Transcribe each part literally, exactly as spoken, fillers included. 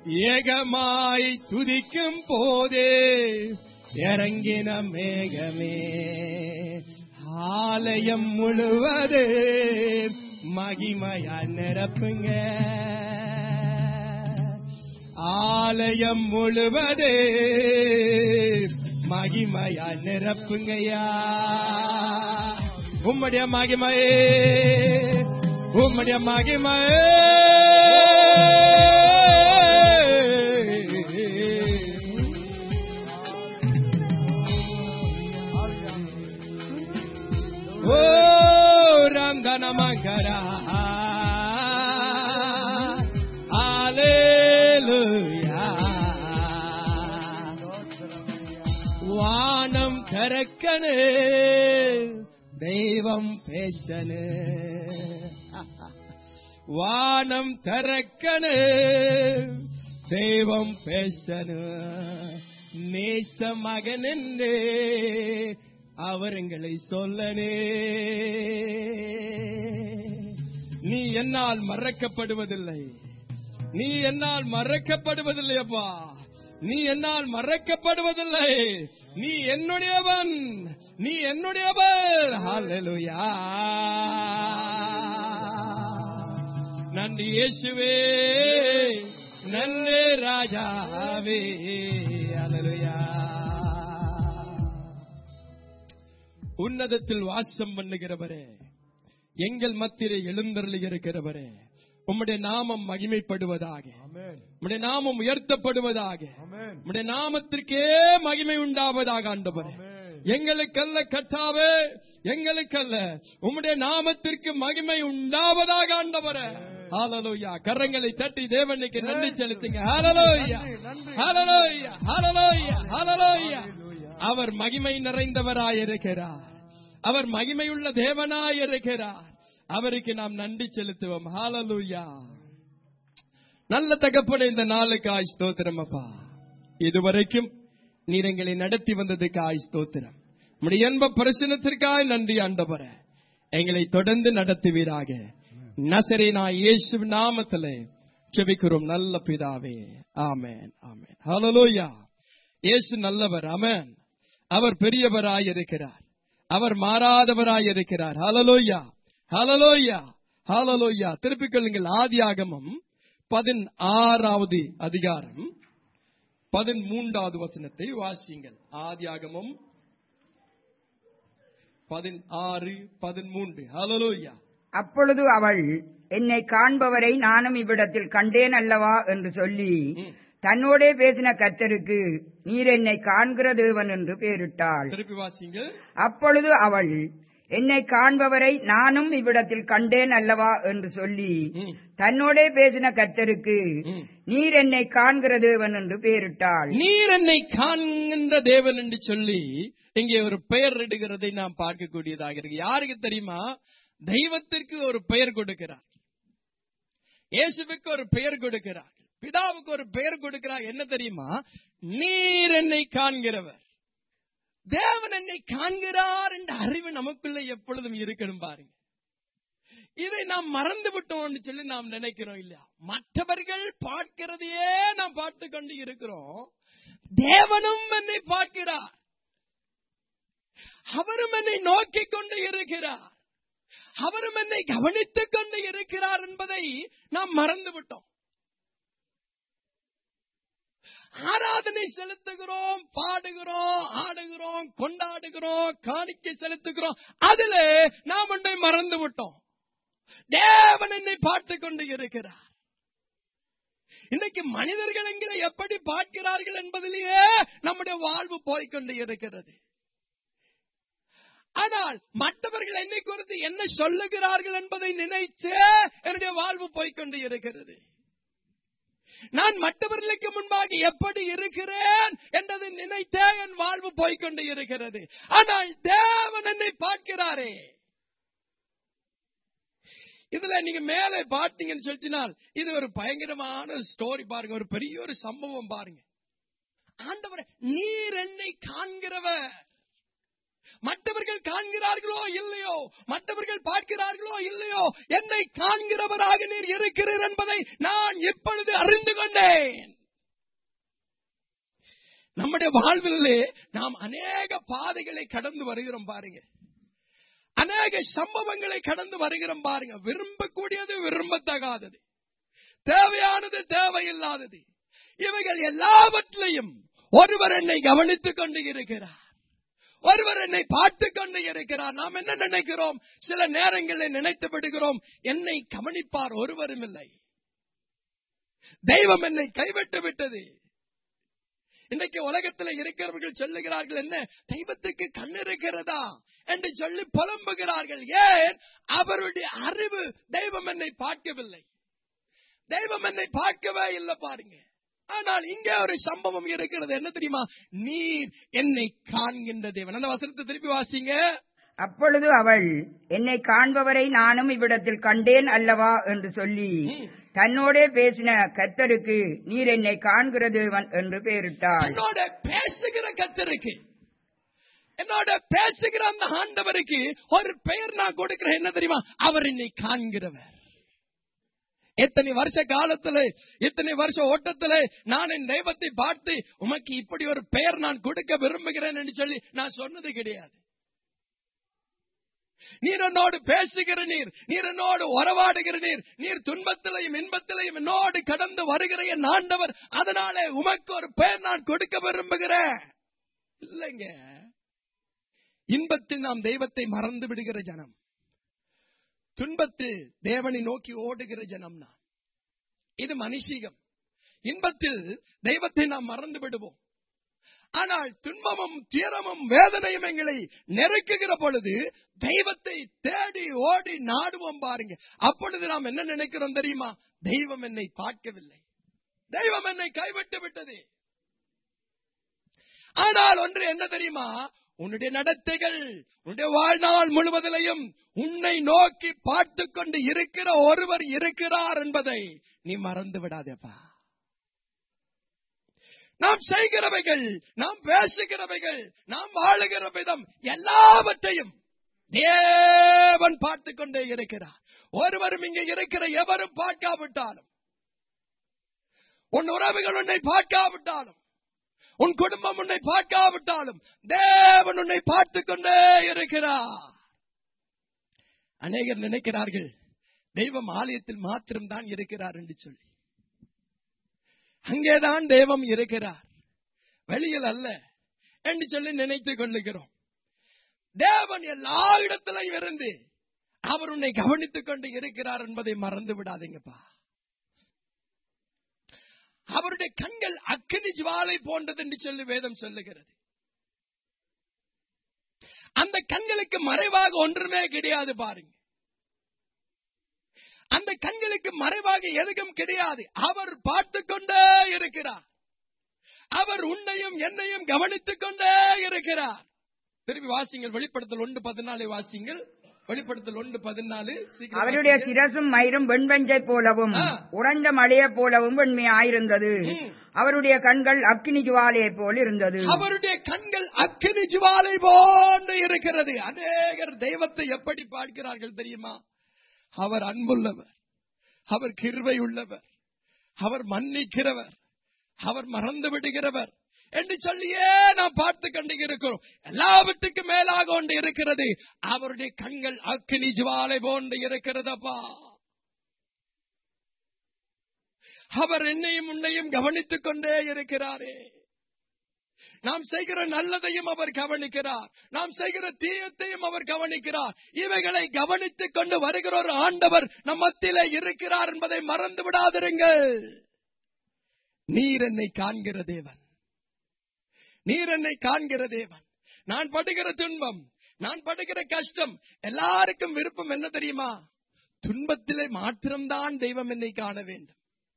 ஏகமாய் துதிக்கும் போதே இறங்கின மேகமே ஆலயம் முழுவது மகிமையா நிரப்புங்க. ஆலயம் முழுவது மகிமையா நிரப்புங்கயா. உம்முடைய மகிமையே உம்முடைய மகிமையே ஓ ரங்கன மகரா அல்லேலூயா. வானம் திறக்கனே தெய்வம் பேசனே. வானம் திறக்கனே தெய்வம் பேசனே. நேச மகனே அவருங்களை சொல்லனே. நீ என்னால் மறக்கப்படுவதில்லை, நீ என்னால் மறக்கப்படுவதில்லை அப்பா, நீ என்னால் மறக்கப்படுவதில்லை. நீ என்னுடையவன், நீ என்னுடையவன். ஹல்லேலூயா. நன்றி இயேசுவே, நன்றி ராஜாவே. ஹல்லேலூயா. உன்னதத்தில் வாசம் பண்ணுகிறவரே, எங்கள் மத்தியிலே எழுந்தருளி இருக்கிறவரே, உம்முடைய நாமம் மகிமைப்படுவதாக, உம்முடைய நாமம் உயர்த்தப்படுவதாக, உம்முடைய நாமத்திற்கே மகிமை உண்டாவதாக. ஆண்டவரே, எங்களுக்கல்ல கர்த்தாவே, எங்களுக்கல்ல, உம்முடைய நாமத்திற்கு மகிமை உண்டாவதாக. ஆண்டவரே, ஹல்லேலூயா. கரங்களை தட்டி தேவனுக்கு நன்றி செலுத்துங்க. ஹல்லேலூயா, ஹல்லேலூயா, ஹல்லேலூயா, ஹல்லேலூயா. அவர் மகிமை நிறைந்தவராயிருக்கிறார், அவர் மகிமையுள்ள தேவனாயிருக்கிறார். அவருக்கு நாம் நன்றி செலுத்துவோம். ஹல்லேலூயா. நல்ல தகப்பனே, இந்த நாளுக்காய் ஸ்தோத்திரம் அப்பா. இதுவரைக்கும் நீர் எங்களை நடத்தி வந்ததுக்காய் ஸ்தோத்திரம். உம்முடைய அன்ப பிரசன்னத்திற்காய் நன்றி ஆண்டவரே. எங்களை தொடர்ந்து நடத்துவீராக. நசரேனாய் இயேசு நாமத்திலே ஜெபிக்கிறோம் நல்ல பிதாவே. ஆமென், ஆமென். ஹல்லேலூயா. இயேசு நல்லவர். ஆமென். அவர் பெரியவராய் இருக்கிறார், அவர் மாறாதவராய் இருக்கிறார். ஹல்லேலூயா, ஹல்லேலூயா, ஹல்லேலூயா. திருப்பிக் கொள்ளுங்கள். ஆதியாகமம் பதினாறாவது அதிகாரம் பதிமூன்றாவது வசனத்தை வாசியுங்கள். ஆதியாகமம் பதினாறு பதிமூன்று. ஹல்லேலூயா. அப்பொழுது அவள், என்னை காண்பவரை நானும் இவ்விடத்தில் கண்டேன் அல்லவா என்று சொல்லி தன்னோடே பேசின கர்த்தருக்கு நீர் என்னை காண்கிற தேவன் என்று பெயரிட்டாள். திருப்பி வாசியுங்கள். அப்பொழுது அவள், என்னை காண்பவரை நானும் இவ்விடத்தில் கண்டேன் அல்லவா என்று சொல்லி தன்னோடே பேசின கர்த்தருக்கு நீர் என்னை காண்கிற தேவன் என்று பெயரிட்டாள். நீர் என்னை காண்கின்ற தேவன் என்று சொல்லி இங்கே ஒரு பெயர் இடுகிறதை நாம் பார்க்கக்கூடியதாக இருக்கு. யாருக்கு தெரியுமா? தெய்வத்திற்கு ஒரு பெயர் கொடுக்கிறார், இயேசுவுக்கு ஒரு பெயர் கொடுக்கிறார், பிதாவுக்கு ஒரு பெயர் கொடுக்கிறார். என்ன தெரியுமா? நீர் என்னை காண்கிறவர். தேவன் என்னை காண்கிறார் என்ற அறிவு நமக்குள்ள எப்பொழுதும் இருக்கணும் பாருங்க. இதை நாம் மறந்து விட்டோம் சொல்லி நாம் நினைக்கிறோம் இல்லையா? மற்றவர்கள் பார்க்கிறதையே நாம் பார்த்து கொண்டு இருக்கிறோம். தேவனும் என்னை பார்க்கிறார், அவரும் என்னை நோக்கி கொண்டு இருக்கிறார், அவரும் என்னை கவனித்துக் கொண்டு இருக்கிறார் என்பதை நாம் மறந்து விட்டோம். ஆராதனை செலுத்துகிறோம், பாடுகிறோம், ஆடுகிறோம், கொண்டாடுகிறோம், காணிக்கை செலுத்துகிறோம். அதுல நாம் ஒன்றை மறந்து விட்டோம். தேவன் என்னை பார்த்துக் கொண்டு இருக்கிறார். இன்னைக்கு மனிதர்கள் எங்களை எப்படி பார்க்கிறார்கள் என்பதிலேயே நம்முடைய வாழ்வு போய்கொண்டு இருக்கிறது. ஆனால் மற்றவர்கள் என்னை குறித்து என்ன சொல்லுகிறார்கள் என்பதை நினைத்து என்னுடைய வாழ்வு போய்கொண்டு இருக்கிறது. நான் மற்றவர்களுக்கு முன்பாக எப்படி இருக்கிறேன் என்றதை நினைத்தே என் வாழ்வு போய்கொண்டு இருக்கிறது. ஆனால் தேவன் என்னை பார்க்கிறாரே. இதுல நீங்க மேலே பார்த்தீங்கன்னு சொல்லினால் இது ஒரு பயங்கரமான ஸ்டோரி பாருங்க, ஒரு பெரிய ஒரு சம்பவம் பாருங்க. ஆண்டவரே, நீர் என்னை காண்கிறவர். மற்றவர்கள் காண்கிறார்களோ இல்லையோ, மற்றவர்கள் பார்க்கிறார்களோ இல்லையோ, என்னை காண்கிறவராக நீர் இருக்கிறீர் என்பதை நான் இப்பொழுது அறிந்து கொண்டேன். நம்முடைய வாழ்விலே நாம் அநேக பாதைகளை கடந்து வருகிறோம் பாருங்க. அநேக சம்பவங்களை கடந்து வருகிறோம் பாருங்க. விரும்பக்கூடியது, விரும்பத்தகாதது, தேவையானது, தேவையில்லாதது, இவைகள் எல்லாவற்றையும் ஒருவர் என்னை கவனித்துக் கொண்டு இருக்கிறார். ஒருவர் என்னை பார்த்துக் கொண்டு இருக்கிறார். நாம் என்ன நினைக்கிறோம்? சில நேரங்களில் நினைத்து விடுகிறோம், என்னை கவனிப்பார் ஒருவரும் இல்லை, தெய்வம் என்னை கைவிட்டு விட்டது. இன்றைக்கு உலகத்தில் இருக்கிறவர்கள் சொல்லுகிறார்கள், என்ன தெய்வத்துக்கு கண் இருக்கிறதா என்று சொல்லி புலம்புகிறார்கள். ஏன்? அவருடைய அறிவு தெய்வம் என்னை பார்க்கவில்லை, தெய்வம் என்னை பார்க்கவே இல்லை பாருங்க. ஆனால் இங்கே ஒரு சம்பவம் இருக்கிறது. என்ன தெரியுமா? நீர் என்னை காண்கின்ற தேவன். அந்த வசனத்தை திருப்பி வாசிங்க. அப்பொழுது அவள், என்னை காண்பவரை நானும் இவ்விடத்தில் கண்டேன் அல்லவா என்று சொல்லி தன்னோடே பேசின கர்த்தருக்கு நீர் என்னை காண்கிற தேவன் என்று பெயரிட்டாள். என்னோட பேசுகிற கர்த்தருக்கு, என்னோட பேசுகிற அந்த ஆண்டவருக்கு ஒரு பெயர் நான் கொடுக்கிறேன். என்ன தெரியுமா? அவர் என்னை காண்கிறவர். எத்தனை வருஷ காலத்துல, இத்தனை வருஷ ஓட்டத்துல நான் என் தெய்வத்தை பார்த்து உமக்கு இப்படி ஒரு பெயர் நான் கொடுக்க விரும்புகிறேன் என்று சொல்லி நான் சொன்னது கிடையாது. நீர் என்னோடு பேசுகிற நீர், நீர் என்னோடு உறவாடுகிற நீர், நீர் துன்பத்திலையும் இன்பத்திலையும் என்னோடு கடந்து வருகிற என் ஆண்டவர், அதனாலே உமக்கு ஒரு பெயர் நான் கொடுக்க விரும்புகிறேன். இல்லைங்க, இன்பத்தில் நாம் தெய்வத்தை மறந்து விடுகிற ஜனம், துன்பத்தில் தேவனை நோக்கி ஓடுகிற ஜனம் நான். இது மனுஷீகம். இன்பத்தில் தெய்வத்தை நாம் மறந்து விடுவோம். ஆனால் துன்பமும் துயரமும் வேதனையும் எங்களை நெருக்குகிற பொழுது தெய்வத்தை தேடி ஓடி நாடுவோம் பாருங்க. அப்பொழுது நாம் என்ன நினைக்கிறோம் தெரியுமா? தெய்வம் என்னை பார்க்கவில்லை, தெய்வம் என்னை கைவிட்டு விட்டது. ஆனால் ஒன்று என்ன தெரியுமா? உன்னுடைய நடத்தைகள், உன்னுடைய வாழ்நாள் முழுவதிலையும் உன்னை நோக்கி பார்த்து கொண்டு இருக்கிற ஒருவர் இருக்கிறார் என்பதை நீ மறந்து விடாதேப்பா. நாம் செய்கிறவைகள், நாம் பேசுகிறவைகள், நாம் வாழுகிற விதம் எல்லாவற்றையும் தேவன் பார்த்துக் கொண்டே இருக்கிறார். ஒருவரும் இங்கே இருக்கிற எவரும் பார்க்காவிட்டாலும், உன் உறவுகள் உன்னை பார்க்காவிட்டாலும், உன் குடும்பம் உன்னை பார்க்காவிட்டாலும் தேவன் உன்னை பார்த்துக் கொண்டே இருக்கிறார். அநேகர் நினைக்கிறார்கள் தெய்வம் ஆலயத்தில் மாத்திரம்தான் இருக்கிறார் என்று சொல்லி. அங்கேதான் தெய்வம் இருக்கிறார், வெளியில் அல்ல என்று சொல்லி நினைத்துக் கொள்ளுகிறோம். தேவன் எல்லா இடத்திலும் இருந்து அவர் உன்னை கவனித்துக் கொண்டு இருக்கிறார் என்பதை மறந்து விடாதீங்கப்பா. அவருடைய கண்கள் அக்கினி ஜுவாலை போன்றது என்று சொல்லி வேதம் சொல்லுகிறது. அந்த கண்களுக்கு மறைவாக ஒன்றுமே கிடையாது பாருங்க. அந்த கண்களுக்கு மறைவாக எதுவும் கிடையாது. அவர் பார்த்துக் கொண்டே இருக்கிறார். அவர் உன்னையும் என்னையும் கவனித்துக் கொண்டே இருக்கிறார். திருப்பி வாசிங்கள், வெளிப்படுத்தல் ஒன்று பதினாலு வாசிங்கள். வெளிப்படுத்தல் ஒன்று பதினாலு. அவருடைய சிரசும் மயிரும் வெண்பஞ்சை போலவும் உறைந்த மழையை போலவும் வெண்மையாயிருந்தது. அவருடைய கண்கள் அக்கினி ஜுவாலையை போல் இருந்தது. அவருடைய கண்கள் அக்கினி ஜுவாலை போன்று இருக்கிறது. அநேகர் தெய்வத்தை எப்படி பார்க்கிறார்கள் தெரியுமா? அவர் அன்புள்ளவர், அவர் கிருபை உள்ளவர், அவர் மன்னிக்கிறவர், அவர் மறந்து விடுகிறவர் என்று சொல்லியே நாம் பார்த்து கொண்டு இருக்கிறோம். எல்லாவற்றுக்கும் மேலாக கொண்டு இருக்கிறது அவருடைய கண்கள் அக்கினி ஜுவாலை போன்று இருக்கிறதப்பா. அவர் என்னையும் உன்னையும் கவனித்துக் கொண்டே இருக்கிறாரே. நாம் செய்கிற நல்லதையும் அவர் கவனிக்கிறார், நாம் செய்கிற தீயத்தையும் அவர் கவனிக்கிறார். இவைகளை கவனித்துக் கொண்டு வருகிற ஒரு ஆண்டவர் நம் மத்தியிலே இருக்கிறார் என்பதை மறந்து விடாதிருங்கள். நீர் என்னை காண்கிற தேவன், நீர் என்னை காண்கிற தேவன். நான் படுகிற துன்பம், நான் படுகிற கஷ்டம், எல்லாருக்கும் விருப்பம் என்ன தெரியுமா? துன்பத்திலே மாத்திரம்தான் தெய்வம் என்னை காண வேண்டும்,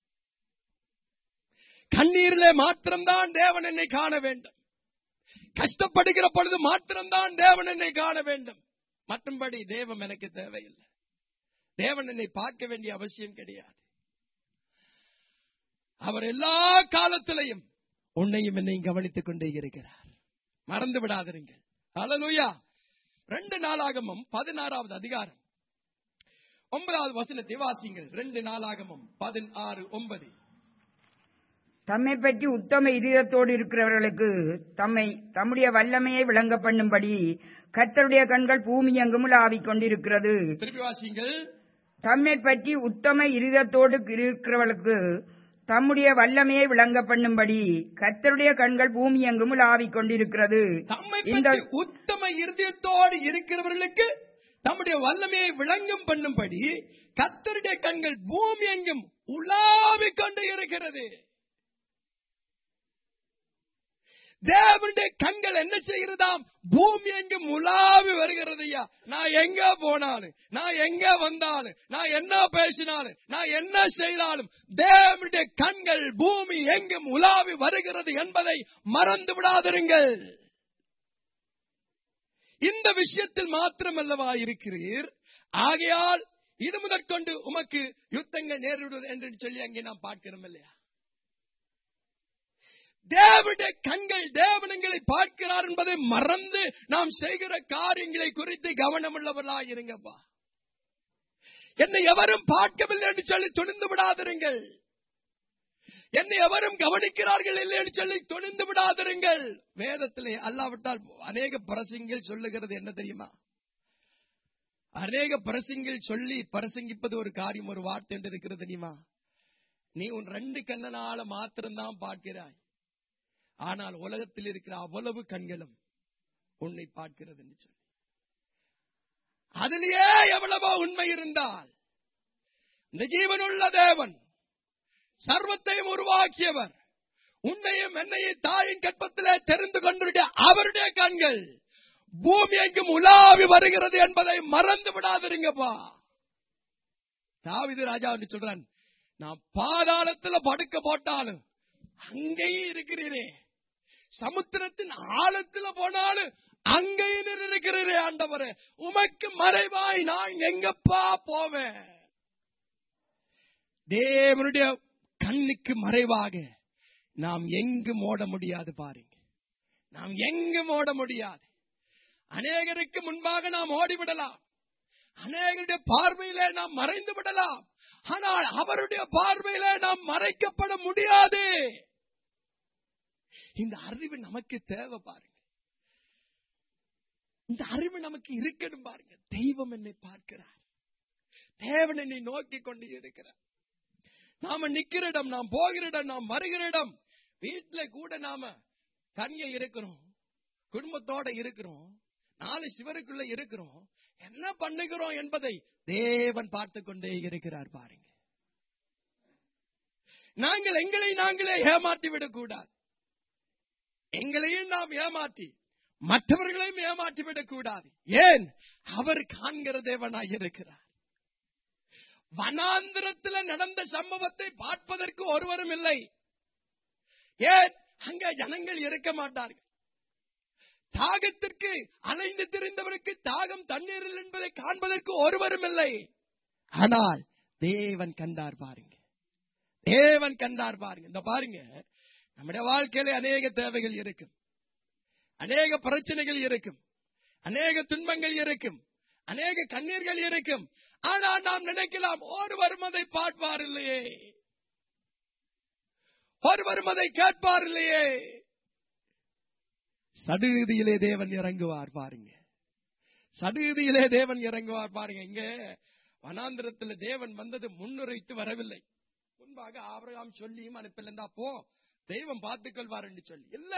கண்ணீரிலே மாத்திரம்தான் தேவன் என்னை காண வேண்டும், கஷ்டப்படுகிற பொழுது மாத்திரம்தான் தேவன் என்னை காண வேண்டும். மற்றும்படி தேவன் எனக்கு தேவையில்லை. தேவன் என்னை பார்க்க வேண்டிய அவசியம் கிடையாது. அவர் எல்லா காலத்திலையும் உன்னையும் என்னையும் கவனித்துக் கொண்டே இருக்கிறார். மறந்து விடாதிருங்கள். ஹல்லேலூயா. ரெண்டு நாளாகமம் பதினாறாவது அதிகாரம் ஒன்பதாவது வசனத்தை வாசிங்கள். ரெண்டு நாளாகமம் பதினாறு ஒன்பது. தம்மை பற்றி உத்தம இதயத்தோடு இருக்கிறவர்களுக்கு தம்மை தம்முடைய வல்லமையை விளங்க பண்ணும்படி கர்த்தருடைய கண்கள் பூமி எங்கும் ஆவிக் கொண்டிருக்கிறது. தம்மை பற்றி உத்தம இதயத்தோடு இருக்கிறவர்களுக்கு தம்முடைய வல்லமையை விளங்க பண்ணும்படி கர்த்தருடைய கண்கள் பூமி எங்கும் ஆவிக் கொண்டிருக்கிறது. இந்த உத்தம இருதயத்தோடு இருக்கிறவர்களுக்கு தம்முடைய வல்லமையை விளங்கும் பண்ணும்படி கர்த்தருடைய கண்கள் பூமி எங்கும் உலாவிக் கொண்டு இருக்கிறது. தேவனுடைய கண்கள் என்ன செய்கிறதாம்? பூமி எங்கும் உலாவி வருகிறது. ஐயா, நான் எங்க போனாலும், நான் எங்க வந்தாலும், நான் என்ன பேசினாலும், நான் என்ன செய்தாலும் தேவனுடைய கண்கள் பூமி எங்கும் உலாவி வருகிறது என்பதை மறந்து விடாதிருங்கள். இந்த விஷயத்தில் மாத்திரமல்லவா இருக்கிறீர். ஆகையால் இது முதற்கொண்டு உமக்கு யுத்தங்கள் நேரிடுவது என்று சொல்லி அங்கே நாம் பார்க்கிறோம் இல்லையா? தேவனுடைய கண்கள் தேவனங்களை பார்க்கிறார் என்பதை மறந்து நாம் செய்கிற காரியங்களை குறித்து கவனமுள்ளவர்களாக இருங்கப்பா. என்னை எவரும் பார்க்கவில்லை என்று சொல்லி துணிந்து விடாதிருங்கள். என்னை எவரும் கவனிக்கிறார்கள் இல்லை என்று சொல்லி துணிந்து விடாதிருங்கள். வேதத்திலே அல்லாவிட்டால் அநேக பிரசங்கிகள் சொல்லுகிறது என்ன தெரியுமா? அநேக பிரசங்கிகள் சொல்லி பிரசங்கிப்பது ஒரு காரியம், ஒரு வார்த்தை என்று இருக்கிறது தெரியுமா? நீ உன் ரெண்டு கண்ணனால மாத்திரம்தான் பார்க்கிறாய், ஆனால் உலகத்தில் இருக்கிற அவ்வளவு கண்களும் உன்னை பார்க்கிறது என்று சொல்லி. அதிலேயே எவ்வளவோ உண்மை இருந்தால் இந்த ஜீவனுள்ள தேவன் சர்வத்தையும் உருவாக்கியவர் உன்னையும் என்னையும் தாயின் கற்பத்திலே தெரிந்து கொண்டிருக்கிற அவருடைய கண்கள் பூமி எங்கும் உலாவி வருகிறது என்பதை மறந்து விடாதிருங்கப்பா. தாவீது ராஜா என்று சொல்றான், நான் பாதாளத்தில் படுக்க போட்டாலும் அங்கேயும் இருக்கிறீரே, சமுத்திரத்தின் ஆழத்தில் போனாலும் அங்கேயும் இருக்கிறீரே ஆண்டவரே, உமக்கு மறைவாய் நான் எங்கப்பா போவேன். தேவனுடைய கண்ணுக்கு மறைவாக நாம் எங்கும் ஓட முடியாது. பாருங்க, நாம் எங்கும் ஓட முடியாது. அநேகருக்கு முன்பாக நாம் ஓடிவிடலாம், அநேகருடைய பார்வையிலே நாம் மறைந்து விடலாம், ஆனால் அவருடைய பார்வையிலே நாம் மறைக்கப்பட முடியாது. இந்த அறிவு நமக்கு தேவை. பாருங்க, இந்த அறிவு நமக்கு இருக்கணும். பாருங்க, தெய்வம் என்னை பார்க்கிறார், தேவன் என்னை நோக்கி கொண்டு இருக்கிறார். நாம நிக்கிற இடம், நாம் போகிற இடம், நாம் வருகிற இடம், வீட்டுல கூட நாம தனியா இருக்கிறோம், குடும்பத்தோட இருக்கிறோம், நாலு சிவருக்குள்ள இருக்கிறோம், என்ன பண்ணுகிறோம் என்பதை தேவன் பார்த்து கொண்டே இருக்கிறார். பாருங்க, நாங்கள் எங்களை நாங்களே ஏமாற்றி விடக்கூடாது. எங்களையும் நாம் ஏமாற்றி மற்றவர்களையும் ஏமாற்றி விடக்கூடாது. ஏன்? அவர் காண்கிற தேவனாய் இருக்கிறார். வனாந்திரத்தில் நடந்த சம்பவத்தை பார்ப்பதற்கு ஒருவரும் இல்லை. ஏன்? அங்க ஜனங்கள் இருக்க மாட்டார்கள். தாகத்திற்கு அலைந்து திரிந்தவருக்கு தாகம் தண்ணீரில் என்பதை காண்பதற்கு ஒருவரும் இல்லை. ஆனால் தேவன் கண்டார். பாருங்க, தேவன் கண்டார். பாருங்க, இந்த பாருங்க, நம்முடைய வாழ்க்கையில அநேக தேவைகள் இருக்கும், அநேக பிரச்சனைகள் இருக்கும், அநேக துன்பங்கள் இருக்கும், அநேக கண்ணீர்கள் இருக்கும். ஆனால் நாம் நினைக்கலாம், ஒருவரும் அதை பார்ப்பார் இல்லையே, ஒருவரும் அதை கேட்பார் இல்லையே. சடுதியிலே தேவன் இறங்குவார். பாருங்க, சடுதியிலே தேவன் இறங்குவார். பாருங்க, இங்க வனாந்திரத்தில் தேவன் வந்தது முன்னுரைத்து வரவில்லை. முன்பாக ஆபிரகாம் சொல்லியும் அனுப்பலா, போ தெய்வம் பார்த்துக் கொள்வார் என்று சொல்லி இல்ல.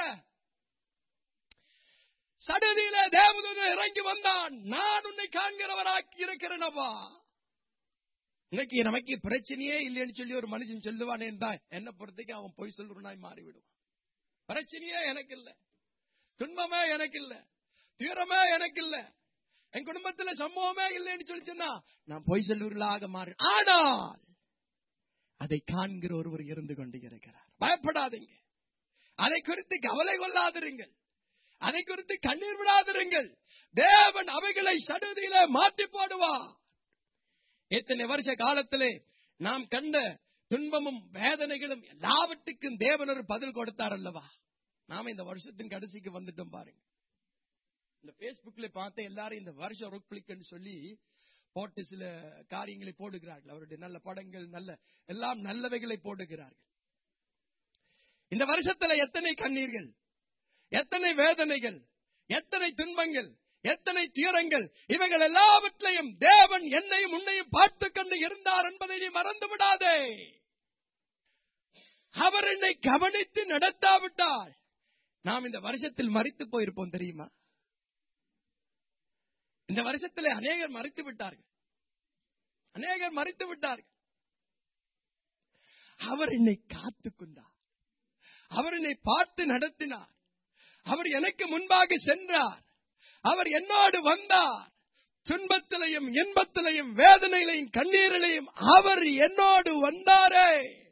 சடுதியிலே தேவதூதன் இறங்கி வந்தான். நான் உன்னை காண்கிறவராக்கி இருக்கிறேனப்பா. இன்னைக்கு நமக்கு பிரச்சனையே இல்லைன்னு சொல்லி ஒரு மனுஷன் சொல்லுவானே தான் என்ன பொறுத்தைக்கு அவன் போய் சொல்றாய் மாறிவிடுவான். பிரச்சனையே எனக்கு இல்ல, துன்பமே எனக்கு இல்ல, தீரமே எனக்கு இல்ல, என் குடும்பத்துல சம்பவமே இல்லைன்னு சொல்லி சொன்னா நான் பொய் சொல்லுவர்களாக மாறி. ஆனால் அதை காண்கிற ஒருவர் இருந்து கொண்டு இருக்கிறார். பயப்படாதீங்க, அதை குறித்து கவலை கொள்ளாதிருங்கள், அதை குறித்து கண்ணீர் விடாதிருங்கள். தேவன் அவைகளை சடுதியிலே மாற்றி போடுவார். இத்தனை வருஷ காலத்திலே நாம் கண்ட துன்பமும் வேதனைகளும் எல்லாவற்றுக்கும் தேவன் ஒரு பதில் கொடுத்தார் அல்லவா? நாம இந்த வருஷத்தின் கடைசிக்கு வந்துட்டோம். பாருங்க, இந்த பேஸ்புக்ல பார்த்த எல்லாரும் இந்த வருஷம் ரொக்பிளிக்னு சொல்லி போட்டு சில காரியங்களை போடுகிறார்கள். அவருடைய நல்ல படங்கள், நல்ல எல்லாம் நல்லவைகளை போடுகிறார்கள். இந்த வருஷத்துல எத்தனை கண்ணீர்கள், எத்தனை வேதனைகள், எத்தனை துன்பங்கள், எத்தனை துயரங்கள், இவைகள் எல்லாவற்றையும் தேவன் என்னையும் உன்னையும் பார்த்து கொண்டு இருந்தார் என்பதை நீ மறந்து விடாதே. அவர் என்னை கவனித்து நடத்தாவிட்டால் நாம் இந்த வருஷத்தில் மரித்து போயிருப்போம் தெரியுமா? இந்த வருஷத்திலே அநேகர் மரித்து விட்டார்கள், அநேகர் மரித்து விட்டார்கள். அவர் என்னை காத்துக் கொண்டார், அவர் என்னை பார்த்து நடத்தினார், அவர் எனக்கு முன்பாக சென்றார், அவர் என்னோடு வந்தார். துன்பத்திலையும் இன்பத்திலையும் வேதனையிலையும் கண்ணீரிலையும் அவர் என்னோடு வந்தாரே.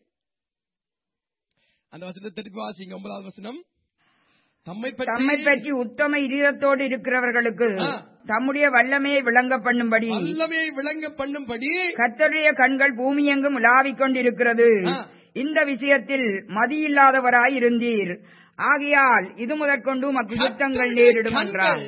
அந்த வசனத்திற்கு வாசிங்க, ஒன்பதாவது வசனம். தம்மை பற்றி உத்தம இதயத்தோடு இருக்கிறவர்களுக்கு தம்முடைய வல்லமையை விளங்க பண்ணும்படி வல்லமையை விளங்க பண்ணும்படி கர்த்தருடைய கண்கள் பூமி எங்கும் உலாவிக் கொண்டிருக்கிறது. இந்த விஷயத்தில் மதியில்லாதவராய் இருந்தீர், ஆகையால் இது முதற்கொண்டு உமக்கு யுத்தங்கள் நேரிடும் என்றார்.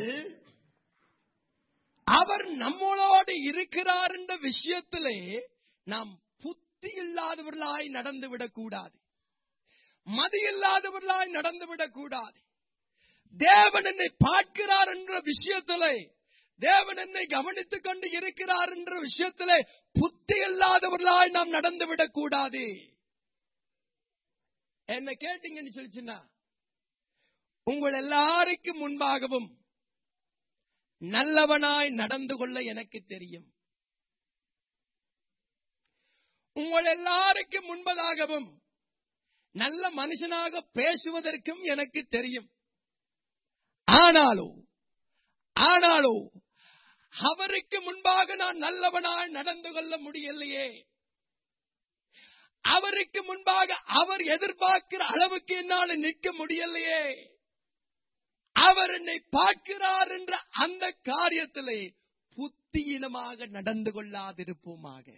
அவர் நம்மளோடு இருக்கிறார் என்ற விஷயத்திலே நாம் புத்தி இல்லாதவர்களாய் நடந்துவிடக் கூடாது, மதி இல்லாதவர்களாய் நடந்துவிடக் கூடாது. தேவன் என்னை பார்க்கிறார் என்ற விஷயத்திலே, தேவன் என்னை கவனித்துக் கொண்டு இருக்கிறார் என்ற விஷயத்திலே புத்தி இல்லாதவர்களாய் நாம் நடந்துவிடக் கூடாது. என்ன கேட்டீங்கன்னு சொல்லிச்சுன்னா, உங்கள் எல்லாருக்கும் முன்பாகவும் நல்லவனாய் நடந்து கொள்ள எனக்கு தெரியும். உங்கள் எல்லாருக்கும் முன்பதாகவும் நல்ல மனுஷனாக பேசுவதற்கும் எனக்கு தெரியும். ஆனாலோ ஆனாலோ அவருக்கு முன்பாக நான் நல்லவனாய் நடந்து கொள்ள முடியலையே. அவருக்கு முன்பாக அவர் எதிர்பார்க்கிற அளவுக்கு என்னால் நிற்க முடியலையே. அவர் என்னை பார்க்கிறார் என்ற அந்த காரியத்திலே புத்தியினமாக நடந்து கொள்ளாதிருப்போமாக.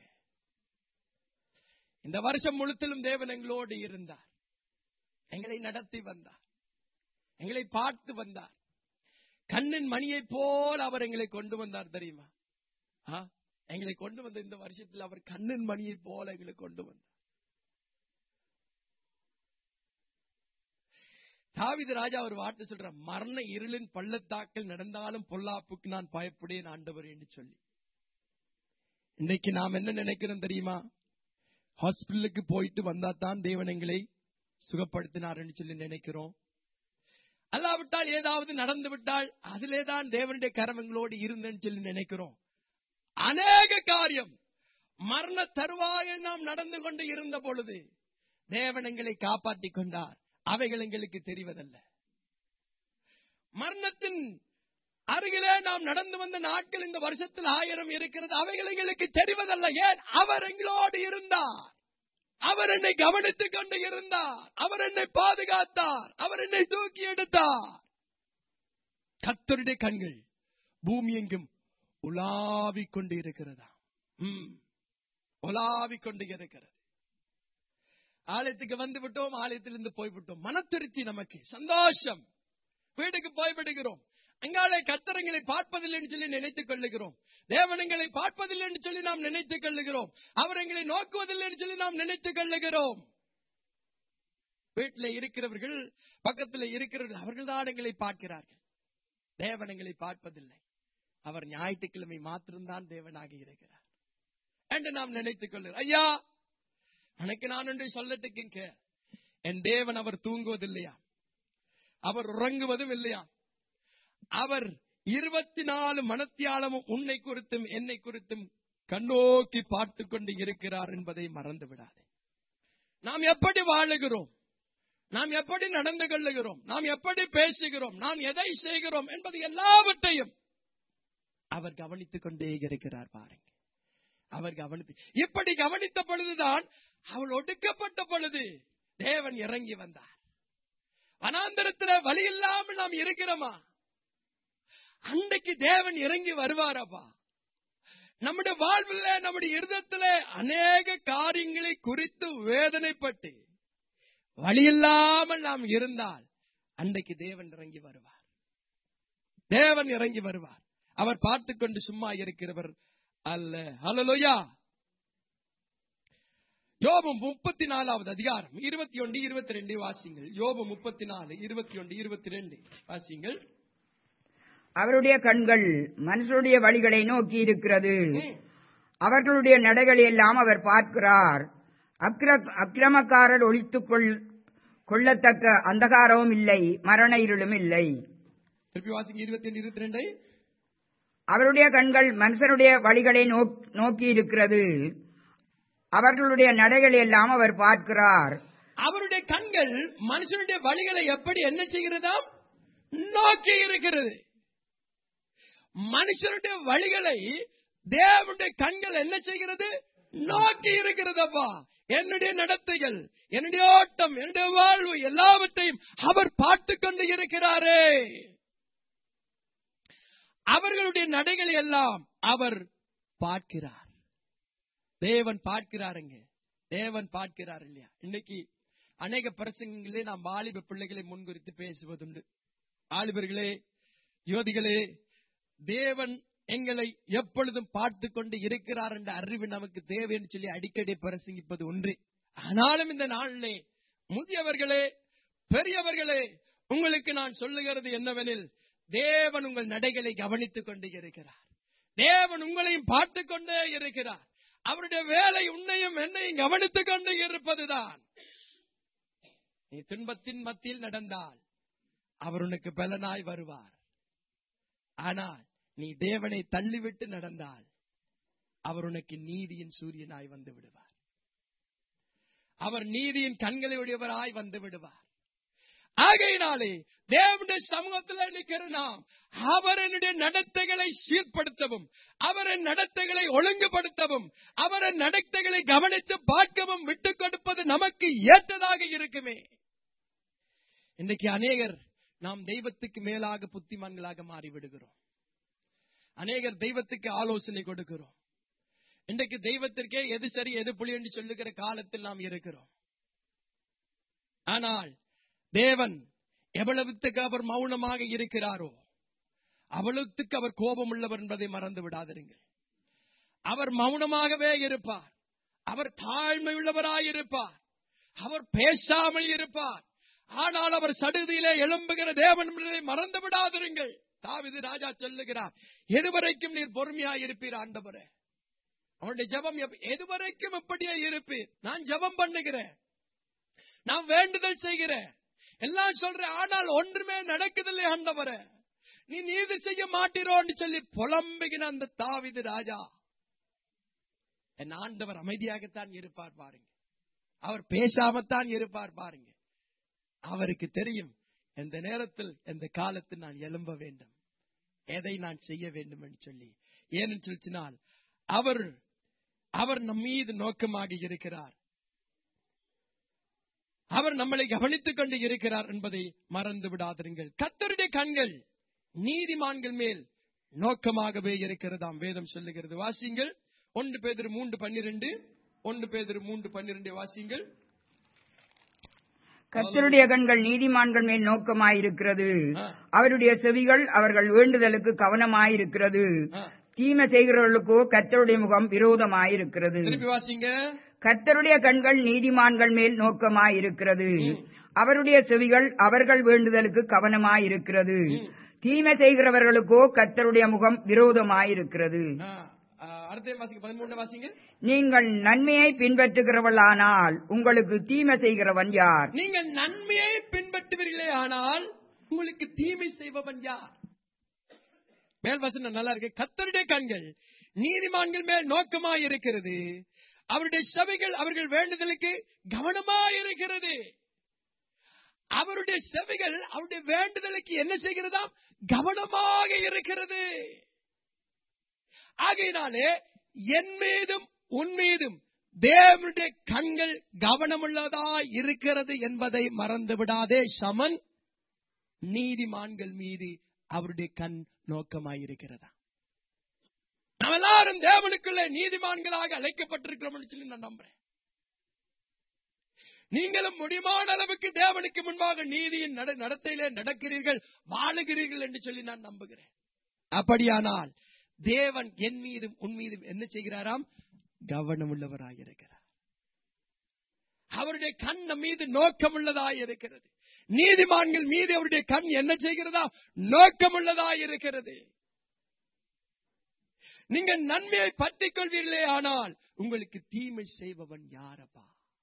இந்த வருஷம் முழுத்திலும் தேவன் எங்களோடு இருந்தார், எங்களை நடத்தி வந்தார், எங்களை பார்த்து வந்தார். கண்ணின் மணியை போல் அவர் எங்களை கொண்டு வந்தார் தெரியுமா? எங்களை கொண்டு வந்த இந்த வருஷத்தில் அவர் கண்ணின் மணியை போல எங்களை கொண்டு வந்தார். தாவீது ராஜா ஒரு வார்த்தை சொல்ற, மரண இருளின் பள்ளத்தாக்கில் நடந்தாலும் பொல்லாப்புக்கு நான் பயப்படேன் ஆண்டவர் என்று சொல்லி. இன்னைக்கு நாம் என்ன நினைக்கிறோம் தெரியுமா? ஹாஸ்பிட்டலுக்கு போயிட்டு வந்தா தான் தேவன் எங்களை சுகப்படுத்தினார் என்று சொல்லி நினைக்கிறோம். அல்லாவிட்டால் ஏதாவது நடந்து விட்டால் அதிலேதான் தேவனுடைய கரம் எங்களோடு இருந்தேன்னு சொல்லி நினைக்கிறோம். அநேக காரியம் மரண தருவாயை நாம் நடந்து கொண்டு இருந்த பொழுது தேவன் எங்களை காப்பாற்றிக் கொண்டார். அவைகள் எங்களுக்கு தெரிவதல்ல. மரணத்தின் அருகிலே நாம் நடந்து வந்த நாட்கள் இந்த வருஷத்தில் ஆயிரம் இருக்கிறது, அவைகள் எங்களுக்கு தெரிவதல்ல. ஏன்? அவர் எங்களோடு இருந்தார், அவர் என்னை கவனித்துக் கொண்டு இருந்தார், அவர் என்னை பாதுகாத்தார், அவர் என்னை தூக்கி எடுத்தார். கர்த்தருடைய கண்கள் பூமி எங்கும் உலாவிக் கொண்டு இருக்கிறதா? உலாவிக் கொண்டு இருக்கிறது. ஆலயத்துக்கு வந்து விட்டோம், ஆலயத்திலிருந்து போய்விட்டோம், மனத்திருச்சி, நமக்கு சந்தோஷம். வீட்டுக்கு போய்விடுகிறோம், அங்காலே கர்த்தரங்களை பார்ப்பதில்லை என்று சொல்லி நினைத்துக் கொள்ளுகிறோம். தேவனங்களை பார்ப்பதில்லை என்று சொல்லி நாம் நினைத்துக் கொள்ளுகிறோம். அவர் எங்களை நோக்குவதில்லை என்று சொல்லி நாம் நினைத்துக் கொள்ளுகிறோம். வீட்டில் இருக்கிறவர்கள், பக்கத்தில் இருக்கிறவர்கள், அவர்கள் தான் எங்களை பார்க்கிறார்கள். தேவனங்களை பார்ப்பதில்லை. அவர் ஞாயிற்றுக்கிழமை மாத்திரம்தான் தேவனாக இருக்கிறார் என்று நாம் நினைத்துக் கொள்ளுகிறோம். ஐயா, எனக்கு நான் ஒன்றை சொல்லட்டுக்கு, என் தேவன் அவர் தூங்குவதில்லையா, அவர் உறங்குவதும் இல்லையா, அவர் இருபத்தி நாலு மணத்தியாலமும் உன்னை குறித்தும் என்னை குறித்தும் கண்ணோக்கி பார்த்து கொண்டு இருக்கிறார் என்பதை மறந்து விடாதே. நாம் எப்படி வாழுகிறோம், நாம் எப்படி நடந்து கொள்ளுகிறோம், நாம் எப்படி பேசுகிறோம், நாம் எதை செய்கிறோம் என்பது எல்லாவற்றையும் அவர் கவனித்துக் கொண்டே இருக்கிறார். பாருங்க, அவர் கவனித்து, இப்படி கவனித்த பொழுதுதான் அவள் ஒடுக்கப்பட்ட பொழுது தேவன் இறங்கி வந்தார். வனாந்தரத்தில் வழி இல்லாமல் நாம் இருக்கிறோமா? அன்றைக்கு தேவன் இறங்கி வருவாரப்பா. நம்முடைய வாழ்வில், நம்முடைய இருதயத்திலே அநேக காரியங்களை குறித்து வேதனைப்பட்டு வழி இல்லாமல் நாம் இருந்தால் அன்றைக்கு தேவன் இறங்கி வருவார். தேவன் இறங்கி வருவார். அவர் பார்த்துக் கொண்டு சும்மா இருக்கிறவர் அல்ல. ஹல்லேலூயா. யோபு முப்பத்தி நாலாவது அதிகாரம் இருபத்தி ஒன்று இருபத்தி ரெண்டு வாசிங்கள். யோபு முப்பத்தி நாலு இருபத்தி ஒன்று இருபத்தி ரெண்டு வாசிங்கள். அவருடைய கண்கள் மனுஷருடைய வழிகளை நோக்கி இருக்கிறது, அவர்களுடைய நடைகளை எல்லாம் அவர் பார்க்கிறார். அக்கிரமக்காரர் ஒழித்துக் கொள்ளத்தக்க அந்தகாரமும் இல்லை, மரண இருளும் இல்லை. திருப்பி வாசிங்க இருபத்தி ஒன்று இருபத்தி ரெண்டு. அவருடைய கண்கள் மனுஷருடைய வழிகளை நோக்கி இருக்கிறது, அவர்களுடைய நடைகளை எல்லாம் அவர் பார்க்கிறார். அவருடைய கண்கள் மனுஷனுடைய வழிகளை எப்படி என்ன செய்கிறதாம்? நோக்கி இருக்கிறது. மனுஷனுடைய வழிகளை தேவனுடைய கண்கள் என்ன செய்கிறது? நோக்கி இருக்கிறதப்பா. என்னுடைய நடத்தைகள், என்னுடைய ஓட்டம், என்னுடைய வாழ்வு எல்லாவற்றையும் அவர் பார்த்து கொண்டு இருக்கிறாரே. அவர்களுடைய நடைகளை எல்லாம் அவர் பார்க்கிறார். தேவன் பார்க்கிறாருங்க. தேவன் பார்க்கிறார் இல்லையா? இன்னைக்கு அநேக பிரசங்கங்களே நாம் வாலிப பிள்ளைகளை முன்குறித்து பேசுவதுண்டு. வாலிபர்களே, யோதிகளே, தேவன் எங்களை எப்பொழுதும் பார்த்து கொண்டு இருக்கிறார் என்ற அறிவு நமக்கு தேவை என்று சொல்லி அடிக்கடி பிரசங்கிப்பது ஒன்று. ஆனாலும் இந்த நாளிலே முதியவர்களே, பெரியவர்களே, உங்களுக்கு நான் சொல்லுகிறது என்னவெனில், தேவன் உங்கள் நடைகளை கவனித்துக் கொண்டு இருக்கிறார். தேவன் உங்களையும் பார்த்து கொண்டே இருக்கிறார். அவருடைய வேலை உன்னையும் என்னையும் கவனித்துக் கொண்டு இருப்பதுதான். நீ துன்பத்தின் மத்தியில் நடந்தால் அவர் உனக்கு பலனாய் வருவார். ஆனால் நீ தேவனை தள்ளிவிட்டு நடந்தால் அவர் உனக்கு நீதியின் சூரியனாய் வந்து விடுவார். அவர் நீதியின் கண்களை உடையவராய் வந்து விடுவார். ஆகையினாலே தேவனுடைய சமூகத்தில் நிற்கிற நாம் அவரனுடைய நடத்தைகளை சீர்படுத்தவும், அவரின் நடத்தைகளை ஒழுங்குபடுத்தவும், அவரின் நடத்தைகளை கவனித்து பார்க்கவும் விட்டுக் கொடுப்பது நமக்கு ஏற்றதாக இருக்குமே. இன்றைக்கு அநேகர் நாம் தெய்வத்துக்கு மேலாக புத்திமான்களாக மாறிவிடுகிறோம். அநேகர் தெய்வத்துக்கு ஆலோசனை கொடுக்கிறோம். இன்றைக்கு தெய்வத்திற்கே எது சரி எது புலி என்று சொல்லுகிற காலத்தில் நாம் இருக்கிறோம். ஆனால் தேவன் எவ்வளவுத்துக்கு அவர் மௌனமாக இருக்கிறாரோ அவ்வளவுத்துக்கு அவர் கோபம் உள்ளவர் என்பதை மறந்து விடாதிருங்கள். அவர் மௌனமாகவே இருப்பார். அவர் தாழ்மை உள்ளவராயிருப்பார். அவர் பேசாமல் இருப்பார். ஆனால் அவர் சடுதியிலே எழும்புகிற தேவன் என்பதை மறந்து விடாதிருங்கள். தாவீது ராஜா சொல்லுகிறார், எதுவரைக்கும் நீர் பொறுமையாய் இருப்பீர் ஆண்டவரே? அவனுடைய ஜெபம் எதுவரைக்கும் எப்படியே இருப்பீர்? நான் ஜெபம் பண்ணுகிறேன், நான் வேண்டுதல் செய்கிறேன், எல்லாம் சொல்றேன், ஆனால் ஒன்றுமே நடக்குதில்லை ஆண்டவரே, நீ நீதி செய்ய மாட்டீரோன்னு சொல்லி புலம்புகிற அந்த தாவீது ராஜா, என் ஆண்டவர் அமைதியாகத்தான் இருப்பார் பாருங்க. அவர் பேசாமத்தான் இருப்பார் பாருங்க. அவருக்கு தெரியும் எந்த நேரத்தில் எந்த காலத்தில் நான் எழும்ப வேண்டும், எதை நான் செய்ய வேண்டும் என்று சொல்லி. ஏன்னு சொல்லினால் அவர் அவர் நம் மீது நோக்கமாக இருக்கிறார். அவர் நம்மளை கவனித்துக் கொண்டு இருக்கிறார் என்பதை மறந்து விடாதிருங்கள். கர்த்தருடைய கண்கள் நீதிமான்கள் மேல் நோக்கமாகவே இருக்கிறதாம் வேதம் சொல்லுகிறது. வாசிங்கள். ஒன்று பேதுரு மூன்று பன்னிரண்டு ஒன்று பேதுரு மூன்று பன்னிரண்டு வாசிங்கள். கர்த்தருடைய கண்கள் நீதிமான்கள் மேல் நோக்கமாயிருக்கிறது, அவருடைய செவிகள் அவர்கள் வேண்டுதலுக்கு கவனமாயிருக்கிறது, தீமை செய்கிறவர்களுக்கோ கர்த்தருடைய முகம் விரோதமாயிருக்கிறது. கர்த்தருடைய கண்கள் நீதிமான்கள் மேல் நோக்கமாயிருக்கிறது, அவருடைய செவிகள் அவர்கள் வேண்டுதலுக்கு கவனமாயிருக்கிறது, தீமை செய்கிறவர்களுக்கோ கர்த்தருடைய முகம் விரோதமாயிருக்கிறது. நீங்கள் நன்மையை பின்பற்றுகிறவர்களானால் உங்களுக்கு தீமை செய்கிறவன் யார்? நீங்கள் நன்மையை பின்பற்றுவீர்களே ஆனால் உங்களுக்கு தீமை செய்பவன் யார்? மேல் வசனம் நல்லா இருக்கு. கர்த்தருடைய கண்கள் நீதிமான்கள் மேல் நோக்கமாய் இருக்கிறது, அவருடைய செவிகள் அவர்கள் வேண்டுதலுக்கு கவனமாய் இருக்கிறது. அவருடைய செவிகள் அவருடைய வேண்டுதலுக்கு என்ன செய்கிறதா? கவனமாக இருக்கிறது. ஆகையினாலே என் மீதும் உன் மீதும் தேவனுடைய கண்கள் கவனமுள்ளதா இருக்கிறது என்பதை மறந்து விடாதே. சமன் நீதிமான்கள் மீது அவருடைய கண் நோக்கமாயிருக்கிறதா? நாம் எல்லாரும் தேவனுக்குள்ள நீதிமான்களாக அழைக்கப்பட்டிருக்கிறோம் சொல்லி நான் நம்புறேன். நீங்களும் முடிமான அளவுக்கு தேவனுக்கு முன்பாக நீதியின் நடத்தையிலே நடக்கிறீர்கள், வாழுகிறீர்கள் என்று சொல்லி நான் நம்புகிறேன். அப்படியானால் தேவன் என் மீதும் உன் மீதும் என்ன செய்கிறாராம்? கவனம் உள்ளவராக இருக்கிறார். அவருடைய கண் நம் மீது நோக்கமுள்ளதாய் இருக்கிறது. நீதிமான்கள் மீது அவருடைய கண் என்ன செய்கிறதா? நோக்கமுள்ளதாய் இருக்கிறது. நீங்கள் நன்மையை பற்றிக் கொள்வீர்களே, ஆனால் உங்களுக்கு தீமை செய்பவன் யாரப்பா?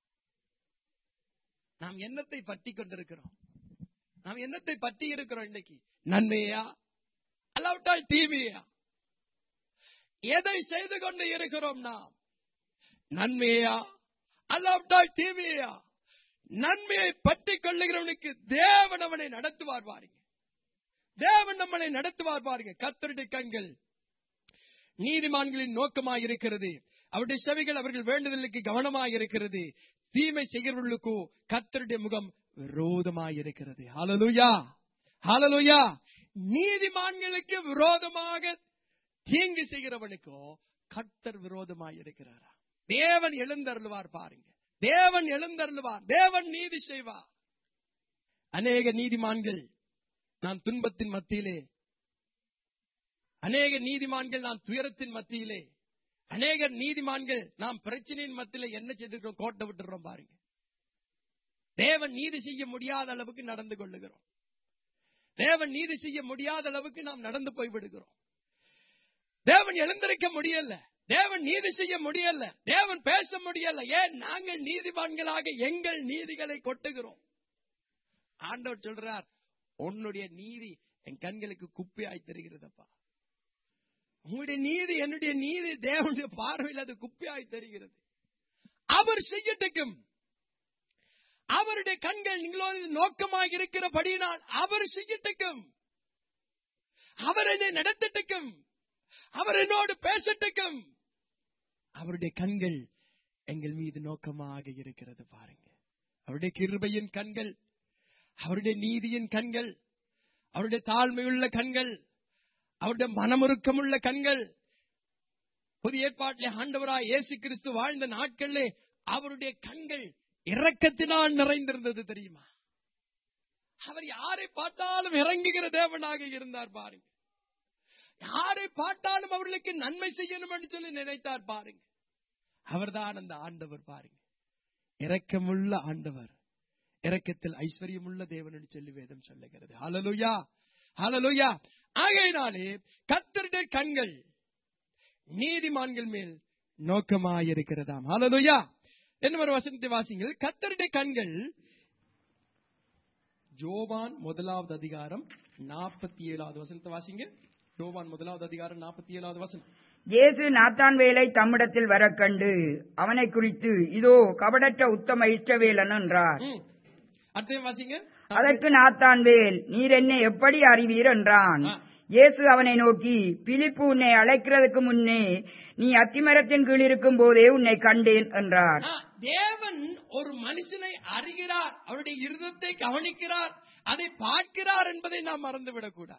நாம் என்னத்தை பற்றி கொண்டிருக்கிறோம்? நாம் என்னத்தை பற்றி இருக்கிறோம்? இன்னைக்கு நன்மையா அல்லாவிட்டால் தீமையா? எதை செய்து கொண்டு இருக்கிறோம் நாம்? நன்மையா அல்லாவிட்டால் தீமையா? நன்மையை பற்றி கொள்ளுகிறவனுக்கு தேவன் அவனை நடத்துவார் பாருங்க. தேவன் நம்மளை நடத்துவார் பாருங்க. கர்த்தருடைய கண்கள் நீதிமான்களின் நோக்கமாக இருக்கிறது. அவருடைய செவிகள் அவர்கள் வேண்டுதலுக்கு கவனமாக இருக்கிறது. தீமை செய்கிறவர்களுக்கோ கர்த்தருடைய முகம் விரோதமாக இருக்கிறது. ஹல்லேலூயா, ஹல்லேலூயா. நீதிமான்களுக்கு விரோதமாக தீங்கு செய்கிறவனுக்கோ கர்த்தர் விரோதமாக இருக்கிறாரா? தேவன் எழுந்தருளுவார் பாருங்க. தேவன் எழுந்தருளுவார். தேவன் நீதி செய்வார். அநேக நீதிமான்கள் நான் துன்பத்தின் மத்தியிலே, அநேக நீதிமான்கள் நாம் துயரத்தின் மத்தியிலே, அநேக நீதிமான்கள் நாம் பிரச்சனையின் மத்தியிலே என்ன செய்திருக்கிறோம்? கோட்டை விட்டுறோம் பாருங்க. தேவன் நீதி செய்ய முடியாத அளவுக்கு நடந்து கொள்ளுகிறோம். தேவன் நீதி செய்ய முடியாத அளவுக்கு நாம் நடந்து போய்விடுகிறோம். தேவன் எழுந்திருக்க முடியல, தேவன் நீதி செய்ய முடியல, தேவன் பேச முடியல. ஏன்? நாங்கள் நீதிமான்களாக எங்கள் நீதிகளை கொட்டுகிறோம். ஆண்டவர் சொல்றார், உன்னுடைய நீதி என் கண்களுக்கு குப்பையாய் தெரிகிறதப்பா. உங்களுடைய நீதி என்னுடைய நீதி தேவனுடைய பார்வையில் அது குப்பையாய் தெரிகிறது. அவர் செய்யட்டுக்கும். அவருடைய கண்கள் நீங்களோடு நோக்கமாக இருக்கிறபடியினால் அவர் செய்யட்டுக்கும். அவர் என்னை நடத்தட்டுக்கும். அவர் என்னோடு பேசட்டுக்கும். அவருடைய கண்கள் எங்கள் மீது நோக்கமாக இருக்கிறது பாருங்க. அவருடைய கிருபையின் கண்கள், அவருடைய நீதியின் கண்கள், அவருடைய தாழ்மையுள்ள கண்கள், அவருடைய மனமுருக்கமுள்ள கண்கள். புதிய ஏற்பாட்டிலே ஆண்டவராய் இயேசு கிறிஸ்து வாழ்ந்த நாட்களிலே அவருடைய கண்கள் இரக்கத்தினால் நிறைந்திருந்தது தெரியுமா? அவர் யாரை பார்த்தாலும் இறங்குகிற தேவனாக இருந்தார் பாருங்க. யாரை பார்த்தாலும் அவர்களுக்கு நன்மை செய்யணும் என்று சொல்லி நினைத்தார் பாருங்க. அவர்தான் அந்த ஆண்டவர் பாருங்க. இரக்கமுள்ள ஆண்டவர், இரக்கத்தில் ஐஸ்வர்யமுள்ள தேவன் என்று சொல்லி வேதம் சொல்லுகிறது. ஹல்லேலூயா, ஹல்லேலூயா. ஆகையினாலே கர்த்தருடைய கண்கள் நீதிமான்கள் மேல் நோக்கமாயிருக்கிறதாம். ஹல்லேலூயா. என்ன ஒரு வசனத்தை வாசிங்கள். கர்த்தருடைய கண்கள், யோவான் முதலாவது அதிகாரம் நாற்பத்தி ஏழாவது வசனத்தை வாசிங்க. யோவான் முதலாவது அதிகாரம் நாற்பத்தி ஏழாவது வசனம். இயேசு நாத்தான்வேலை தம்மிடத்தில் வர கண்டு அவனை குறித்து, இதோ கபடற்ற உத்தம இஷ்டவேலன் என்றார். அர்த்தம் வாசிங்க. அதற்கு நாத்தான்வேல், நீர் என்னை எப்படி அறிவீர் என்றான். இயேசு அவனை நோக்கி, பிலிப்பு உன்னை அழைக்கிறதுக்கு முன்னே நீ அத்திமரத்தின் கீழ் இருக்கும் போதே உன்னை கண்டேன் என்றார். தேவன் ஒரு மனுஷனை அறிகிறார், அவருடைய இருதயத்தை கவனிக்கிறார், அதை பார்க்கிறார் என்பதை நாம் மறந்துவிடக் கூடாது.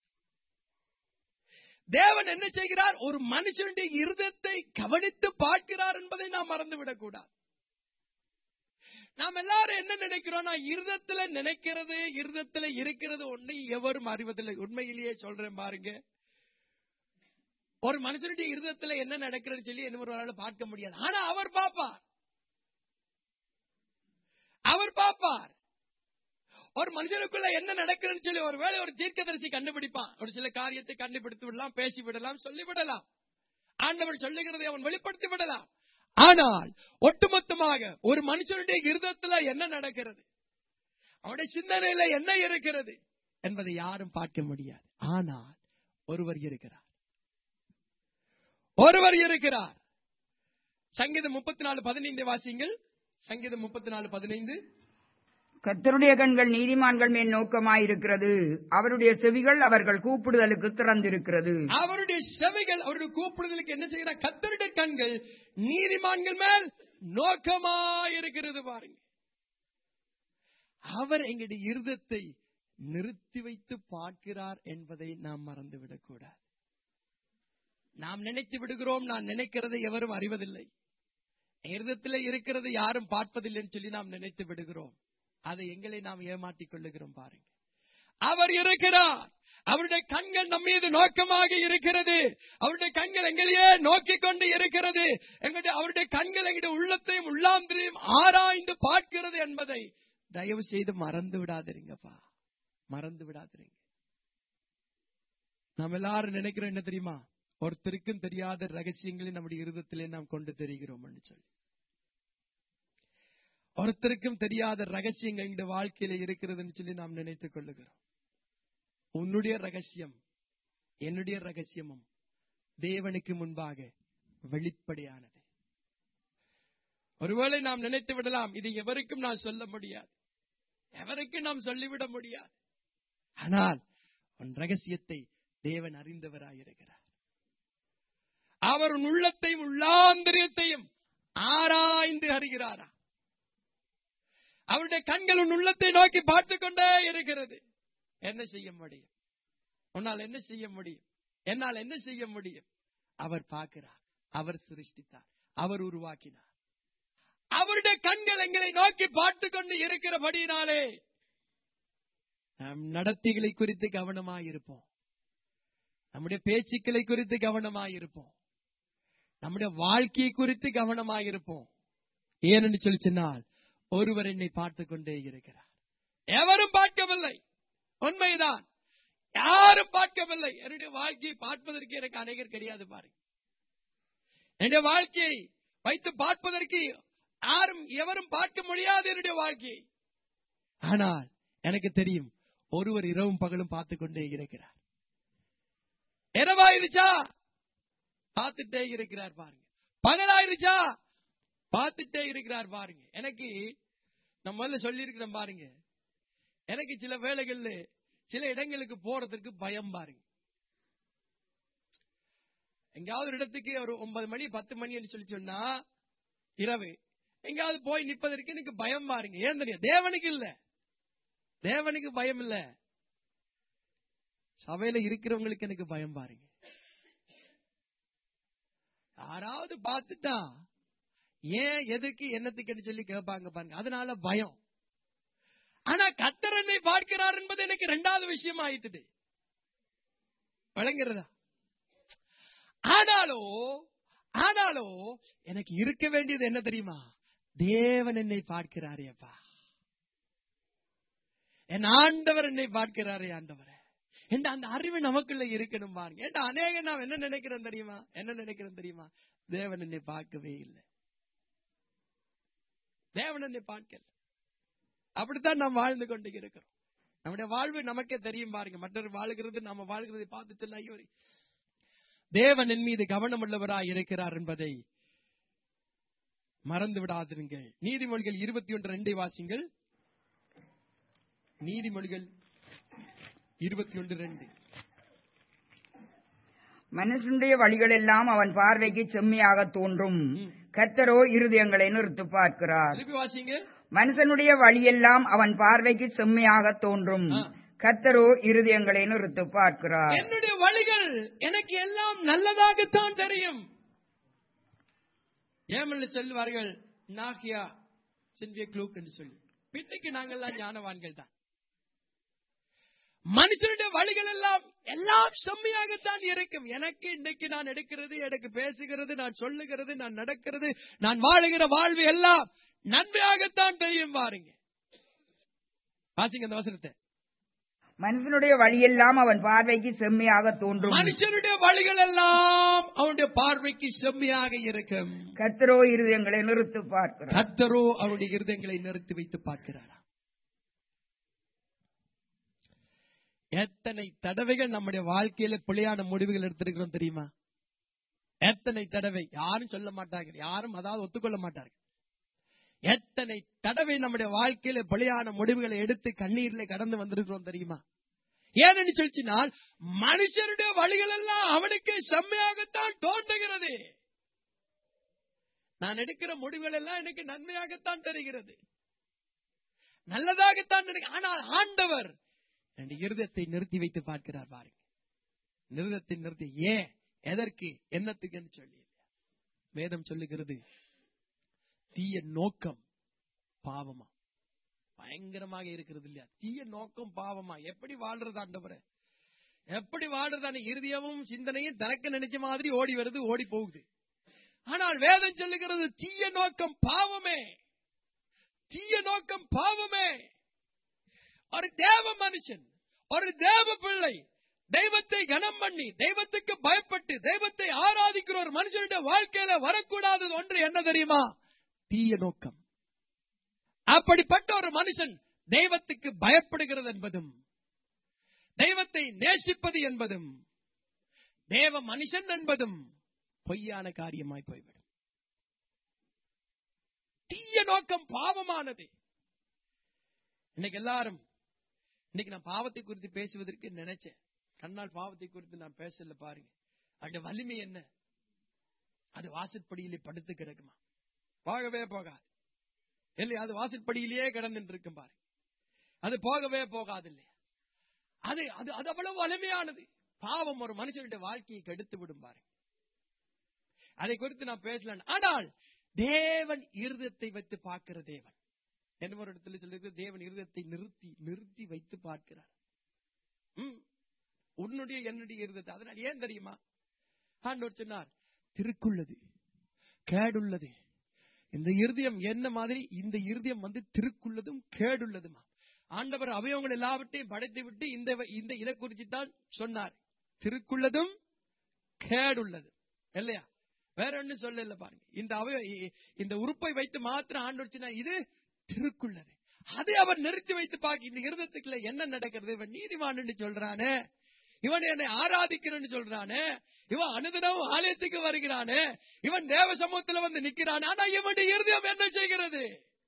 தேவன் என்ன செய்கிறார்? ஒரு மனுஷனுடைய இருதயத்தை கவனித்து பார்க்கிறார் என்பதை நாம் மறந்துவிடக் கூடாது. நாம் எல்லாரும் என்ன நினைக்கிறோம்? நான் இருதயத்துல நினைக்கிறது, இருதயத்துல இருக்கிறது ஒண்ணு எவரும் அறிவதில்லை. உண்மையிலேயே சொல்றேன் பாருங்க, ஒரு மனுஷனுடைய இருதயத்துல என்ன நடக்கிறதுன்னு சொல்லி என்ன ஒரு பார்க்க முடியாது. ஆனா அவர் பார்ப்பார், அவர் பார்ப்பார். ஒரு மனுஷனுக்குள்ள என்ன நடக்கிறதுன்னு சொல்லி ஒருவேளை ஒரு தீர்க்கதரிசி கண்டுபிடிப்பான். ஒரு சில காரியத்தை கண்டுபிடித்து விடலாம், பேசி விடலாம், சொல்லிவிடலாம். ஆண்டவர் சொல்லுகிறதை அவன் வெளிப்படுத்தி விடலாம். ஆனால் ஒட்டுமொத்தமாக ஒரு மனுஷனுடைய இருதயத்துல என்ன நடக்கிறது, அவனுடைய சிந்தனையில என்ன இருக்கிறது என்பதை யாரும் பார்க்க முடியாது. ஆனால் ஒருவர் இருக்கிறார், ஒருவர் இருக்கிறார். சங்கீதம் முப்பத்தி நாலு பதினைந்து வாசிங்கள். சங்கீதம் முப்பத்தி நாலு பதினைந்து. கர்த்தருடைய கண்கள் நீதிமான்கள் மேல் நோக்கமாயிருக்கிறது, அவருடைய செவிகள் அவர்கள் கூப்பிடுதலுக்கு திறந்திருக்கிறது. அவருடைய செவிகள் அவருடைய கூப்பிடுதலுக்கு என்ன செய்கிறார்? கர்த்தருடைய கண்கள் நீதிமான்கள் மேல் நோக்கமாயிருக்கிறது பாருங்க. அவர் எங்களுடைய இருதயத்தை நிறுத்தி வைத்து பார்க்கிறார் என்பதை நாம் மறந்துவிடக் கூடாது. நாம் நினைத்து விடுகிறோம், நான் நினைக்கிறதை எவரும் அறிவதில்லை, இருதயத்தில் இருக்கிறது யாரும் பார்ப்பதில்லை சொல்லி நாம் நினைத்து விடுகிறோம். அதை எங்களை நாம் ஏமாற்றிக் கொள்ளுகிறோம் பாருங்க. அவர் இருக்கிறார். அவருடைய கண்கள் நம் மீது நோக்கமாக இருக்கிறது. அவருடைய கண்கள் எங்களையே நோக்கிக் கொண்டு இருக்கிறது. எங்களுடைய அவருடைய கண்கள் எங்களுடைய உள்ளத்தையும் உள்ளாந்திரையும் ஆராய்ந்து பார்க்கிறது என்பதை தயவு செய்து மறந்து விடாதீங்கப்பா, மறந்து விடாதீங்க. நாம் எல்லாரும் நினைக்கிறோம் என்ன தெரியுமா, ஒருத்தருக்கும் தெரியாத ரகசியங்களை நம்முடைய இருதயத்திலே நாம் கொண்டு தெரிகிறோம் சொல்லி. ஒருத்தருக்கும் தெரியாத ரகசியங்கள் இந்த வாழ்க்கையில இருக்கிறதுன்னு சொல்லி நாம் நினைத்துக் கொள்ளுகிறோம். உன்னுடைய ரகசியம் என்னுடைய ரகசியமும் தேவனுக்கு முன்பாக வெளிப்படையானது. ஒருவேளை நாம் நினைத்து விடலாம், இது எவருக்கும் நான் சொல்ல முடியாது, எவருக்கும் நாம் சொல்லிவிட முடியாது. ஆனால் உன் ரகசியத்தை தேவன் அறிந்தவராயிருக்கிறார். அவர் உன் உள்ளத்தையும் உள்ளாந்திரியத்தையும் ஆராய்ந்து அறிகிறாரா? அவருடைய கண்கள் உன் உள்ளத்தை நோக்கி பார்த்துக் கொண்டே இருக்கிறது. என்ன செய்ய முடியும்? உன்னால் என்ன செய்ய முடியும்? என்னால் என்ன செய்ய முடியும்? அவர் பார்க்கிறார், அவர் சிருஷ்டித்தார், அவர் உருவாக்கினார். அவருடைய கண்கள் எங்களை நோக்கி பார்த்துக் கொண்டு இருக்கிறபடியினாலே நம் நடத்திகளை குறித்து கவனமாயிருப்போம், நம்முடைய பேச்சுக்களை குறித்து கவனமாயிருப்போம், நம்முடைய வாழ்க்கையை குறித்து கவனமாயிருப்போம். ஏனென்று சொல்லி சொன்னால் ஒருவர் என்னை பார்த்துக் கொண்டே இருக்கிறார். எவரும் பார்க்கவில்லை, உண்மைதான், யாரும் பார்க்கவில்லை. என்னுடைய வாழ்க்கையை பார்ப்பதற்கு எனக்கு அநேகர் கிடையாது பாருங்க. என்னுடைய வாழ்க்கையை வைத்து பார்ப்பதற்கு யாரும் எவரும் பார்க்க முடியாது என்னுடைய வாழ்க்கையை. ஆனால் எனக்கு தெரியும், ஒருவர் இரவும் பகலும் பார்த்துக் கொண்டே இருக்கிறார். இரவாயிருச்சா பார்த்துட்டே இருக்கிறார் பாருங்க, பகலாயிருச்சா பார்த்துட்டே இருக்கிறார் பாருங்க. எனக்கு நம்ம முதல்ல சொல்லி இருக்கிறோம் பாருங்க, எனக்கு சில வேளைகள்ல சில இடங்களுக்கு போறதுக்கு பயம் பாருங்க. எங்காவது ஒரு இடத்துக்கு ஒரு ஒன்பது மணி பத்து மணி சொல்லி சொன்னா இரவு எங்காவது போய் நிற்பதற்கு எனக்கு பயம் பாருங்க. ஏன் தெரியும்? தேவனுக்கு இல்ல, தேவனுக்கு பயம் இல்ல, சபையில இருக்கிறவங்களுக்கு எனக்கு பயம் பாருங்க. யாராவது பார்த்துட்டா ஏன் எதுக்கு என்னத்துக்கு சொல்லி கேட்பாங்க பாருங்க, அதனால பயம். ஆனா கர்த்தர் என்னை பார்க்கிறார் என்பது எனக்கு இரண்டாவது விஷயம் ஆயிட்டுது, வழங்குறதா? ஆனாலோ ஆனாலோ எனக்கு இருக்க வேண்டியது என்ன தெரியுமா? தேவன் என்னை பார்க்கிறாரேப்பா, என் ஆண்டவர் என்னை பார்க்கிறாரே ஆண்டவரே என்ற அந்த அறிவு நமக்குள்ள இருக்கணும் பாருங்க. ஏன்னா அநேக நாம் என்ன நினைக்கிறோம் தெரியுமா, என்ன நினைக்கிறோம் தெரியுமா? தேவன் என்னை பார்க்கவே இல்லை, தேவன் என்னை பார்க்கல. அப்படித்தான் நாம் வாழ்ந்து கொண்டு இருக்கிறோம். நம்முடைய வாழ்வு நமக்கே தெரியும் பாருங்க. மற்றொரு வாழ்கிறது, நாம வாழ்கிறதை பார்த்து சொல்ல ஐயோ தேவன் என் மீது கவனம் உள்ளவராய் இருக்கிறார் என்பதை மறந்து விடாதீர்கள். நீதிமொழிகள் இருபத்தி ஒன்று ரெண்டை வாசிங்கள். நீதிமொழிகள் இருபத்தி ஒன்று ரெண்டு. மனுஷனுடைய வழிகள் எல்லாம் அவன் பார்வைக்கு செம்மையாக தோன்றும், கர்த்தரோ இருதயங்களை நிறுத்து பார்க்கிறார். மனுஷனுடைய வழியெல்லாம் அவன் பார்வைக்கு செம்மையாக தோன்றும், கர்த்தரோ இருதயங்களை நிறுத்து பார்க்கிறார். என்னுடைய வழிகள் எனக்கு எல்லாம் நல்லதாகத்தான் தெரியும். ஏமல்ல சொல்லுவார்கள் நாகியா சென்விய க்ளூக் என்று சொல்லி, பின்னைக்கு நாங்கள்லாம் ஞானவான்கள் தான். மனுஷனுடைய வழிகள் எல்லாம் எல்லாம் செம்மையாகத்தான் இருக்கும். எனக்கு இன்னைக்கு நான் எடுக்கிறது, எனக்கு பேசுகிறது, நான் சொல்லுகிறது, நான் நடக்கிறது, நான் வாழுகிற வாழ்வு எல்லாம் நன்மையாகத்தான் தெரியும் பாருங்க. வாசிங்க அந்த வசனத்தை. மனுஷனுடைய வழியெல்லாம் அவன் பார்வைக்கு செம்மையாக தோன்றும், மனுஷனுடைய வழிகள் எல்லாம் அவனுடைய பார்வைக்கு செம்மையாக இருக்கும், கர்த்தரோ இருதயங்களை நிறுத்தி பார்க்கிறார். கர்த்தரோ அவருடைய இருதயங்களை நிறுத்தி வைத்து பார்க்கிறார். எத்தனை தடவைகள் நம்முடைய வாழ்க்கையில பிழையான முடிவுகள் எடுத்திருக்கிறோம் தெரியுமா? எத்தனை தடவை, யாரும் சொல்ல மாட்டாங்க, யாரும் அதாவது ஒத்துக்கொள்ள மாட்டார்கள். எத்தனை தடவை நம்முடைய வாழ்க்கையில பிழையான முடிவுகளை எடுத்து கண்ணீர்ல கடந்து வந்திருக்கிறோம் தெரியுமா? ஏன்னு சொல்லினால் மனுஷனுடைய வழிகள் எல்லாம் அவனுக்கு செம்மையாகத்தான் தோன்றுகிறது. நான் எடுக்கிற முடிவுகள் எல்லாம் எனக்கு நன்மையாகத்தான் தெரிகிறது, நல்லதாகத்தான். ஆனால் ஆண்டவர் என் இருதயத்தை நிறுத்தி வைத்து பார்க்கிறார் பாருங்க. நிறுதத்தை நிறுத்தி ஏன், எதற்கு, என்னத்துக்கு சொல்லி வேதம் சொல்லுகிறது. தீய நோக்கம் பாவமா, பயங்கரமாக இருக்கிறது இல்லையா? தீய நோக்கம் பாவமா? எப்படி வாழ்றது ஆண்டவரே? எப்படி வாழ்றதான? இருதயமும் சிந்தனையும் தனக்கு நினைச்ச மாதிரி ஓடி வருது, ஓடி போகுது. ஆனால் வேதம் சொல்லுகிறது தீய நோக்கம் பாவமே, தீய நோக்கம் பாவமே. ஒரு தேவ மனுஷன், ஒரு தேவ பிள்ளை, தெய்வத்தை கனம் பண்ணி தெய்வத்துக்கு பயப்பட்டு தெய்வத்தை ஆராதிக்கிற ஒரு மனுஷனுடைய வாழ்க்கையில வரக்கூடாதது ஒன்று என்ன தெரியுமா? தீய நோக்கம். அப்படிப்பட்ட ஒரு மனுஷன் தெய்வத்துக்கு பயப்படுகிறது என்பதும் தெய்வத்தை நேசிப்பது என்பதும் தேவ மனுஷன் என்பதும் பொய்யான காரியமாய் போய்விடும். தீய நோக்கம் பாவமானது. இன்னைக்கு எல்லாரும், இன்னைக்கு நான் பாவத்தை குறித்து பேசுவதற்கு நினைச்சேன். கண்ணால் பாவத்தை குறித்து நான் பேசல. பாருங்க, அந்த வலிமை என்ன? அது வாசற்படியிலே படுத்து கிடக்குமா? போகவே போகாது இல்லையா? அது வாசற்படியிலேயே கிடந்து இருக்கும் பாருங்க, அது போகவே போகாது இல்லையா? அது அது அது அவ்வளவு வலிமையானது. பாவம் ஒரு மனுஷனுடைய வாழ்க்கையை கெடுத்து விடும் பாருங்க. அதை குறித்து நான் பேசல. ஆனால் தேவன் இருதயத்தை வைத்து பார்க்கிற தேவன். என்ன ஒரு இடத்துல சொல்லிருக்கு, தேவன் இருதயத்தை நிறுத்தி நிறுத்தி வைத்து பார்க்கிறார். உன்னுடைய என்னுடைய இருதயத்தை. அதனால் ஏன் தெரியுமா? ஆண்டவர் சொன்னார், திருக்குள்ளது கேடுள்ளது. இந்த இருதயம் என்ன மாதிரி? இந்த இருதயம் வந்து திருக்குள்ளதும் கேடுள்ளதுமா. ஆண்டவர் அவயவங்கள் எல்லாவற்றையும் படைத்து விட்டு இந்த இந்த இதை குறித்து தான் சொன்னார், திருக்குள்ளதும் கேடுள்ளது இல்லையா? வேற ஒன்னும் சொல்லல பாருங்க. இந்த அவய இந்த உறுப்பை வைத்து மாத்திரம் ஆண்டவர் சொன்னார், இது திருக்குள்ளது. அதை அவர் நிறுத்தி வைத்து பார்க்க, இந்த இருதயத்துக்குள்ள என்ன நடக்கிறது? இவன் நீதிமான் சொல்றானே, இவன் என்னை ஆராதிக்கிறேன்னு சொல்றானே, இவன் அனுதினம் ஆலயத்துக்கு வருகிறானே, இவன் தேவ சமூகத்தில் வந்து நிற்கிறான். ஆனா இவனுடைய இருதயம் என்ன செய்கிறது?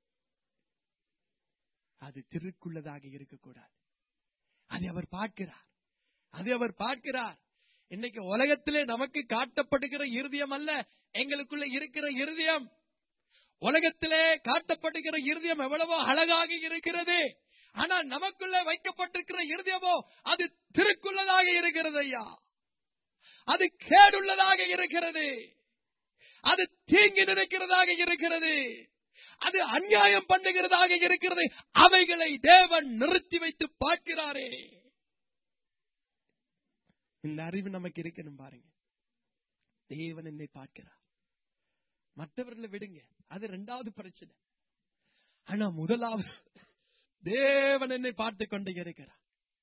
அது திருக்குள்ளதாக இருக்கக்கூடாது. அதை அவர் பார்க்கிறார், அதை அவர் பார்க்கிறார். இன்னைக்கு உலகத்திலே நமக்கு காட்டப்படுகிற இருதயம் அல்ல எங்களுக்குள்ள இருக்கிற இருதயம். உலகத்திலே காட்டப்படுகிற இருதயம் எவ்வளவோ அழகாக இருக்கிறது. ஆனால் நமக்குள்ள வைக்கப்பட்டிருக்கிற இருதயமோ அது திருக்குள்ளதாக இருக்கிறது ஐயா. அது கேடுள்ளதாக இருக்கிறது, அது தீங்கி நினைக்கிறதாக இருக்கிறது, அது அநியாயம் பண்ணுகிறதாக இருக்கிறது. அவைகளை தேவன் நிறுத்தி வைத்து பார்க்கிறாரே. இந்த அறிவு நமக்கு இருக்கணும் பாருங்க. தேவன் என்னை பார்க்கிறார். மற்றவர்களை விடுங்க, அது இரண்டாவது பிரச்சனை. ஆனா முதலாவது தேவன் என்னை பார்த்து கொண்டு இருக்கிறார்.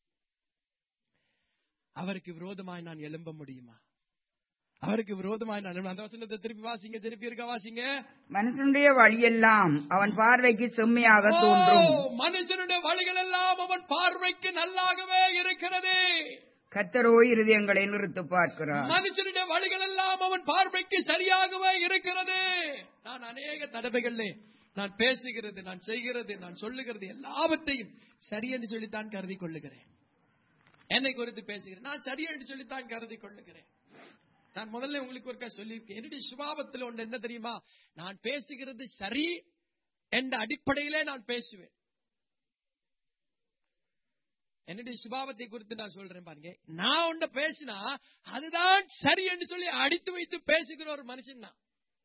அவருக்கு விரோதமாய் நான் எழும்ப முடியுமா? அவருக்கு விரோதமாய் நான் அந்த வசனத்தை திருப்பி வாசிங்க, திருப்பி இருக்க வாசிங்க. மனுஷனுடைய வழியெல்லாம் அவன் பார்வைக்கு செம்மையாக தோன்றும். மனுஷனுடைய வழிகள் எல்லாம் அவன் பார்வைக்கு நல்லாகவே இருக்கிறது. கர்த்தரோ இருதயங்களை நிறுத்து பார்க்கிறார். மனுஷனுடைய வழிகள் எல்லாம் அவன் பார்வைக்கு சரியாகவே இருக்கிறது. நான் அநேக தடவைகளிலே நான் பேசுகிறது, நான் செய்கிறது, நான் சொல்லுகிறது எல்லாவற்றையும் சரி என்று சொல்லித்தான் கருதி கொள்ளுகிறேன். என்னை குறித்து பேசுகிறேன், நான் சரி என்று சொல்லித்தான் கருதி கொள்ளுகிறேன். நான் முதல்ல உங்களுக்கு ஒருக்கா சொல்லியிருக்கேன், என்னுடைய சுபாவத்தில் ஒன்று என்ன தெரியுமா? நான் பேசுகிறது சரி என்ற அடிப்படையிலே நான் பேசுவேன். என்னுடைய சுபாவத்தை குறித்து நான் சொல்றேன் பாருங்க. நான் ஒன்றை பேசினா அதுதான் சரி என்று சொல்லி அடித்து வைத்து பேசுகிற ஒரு மனுஷன் நான்.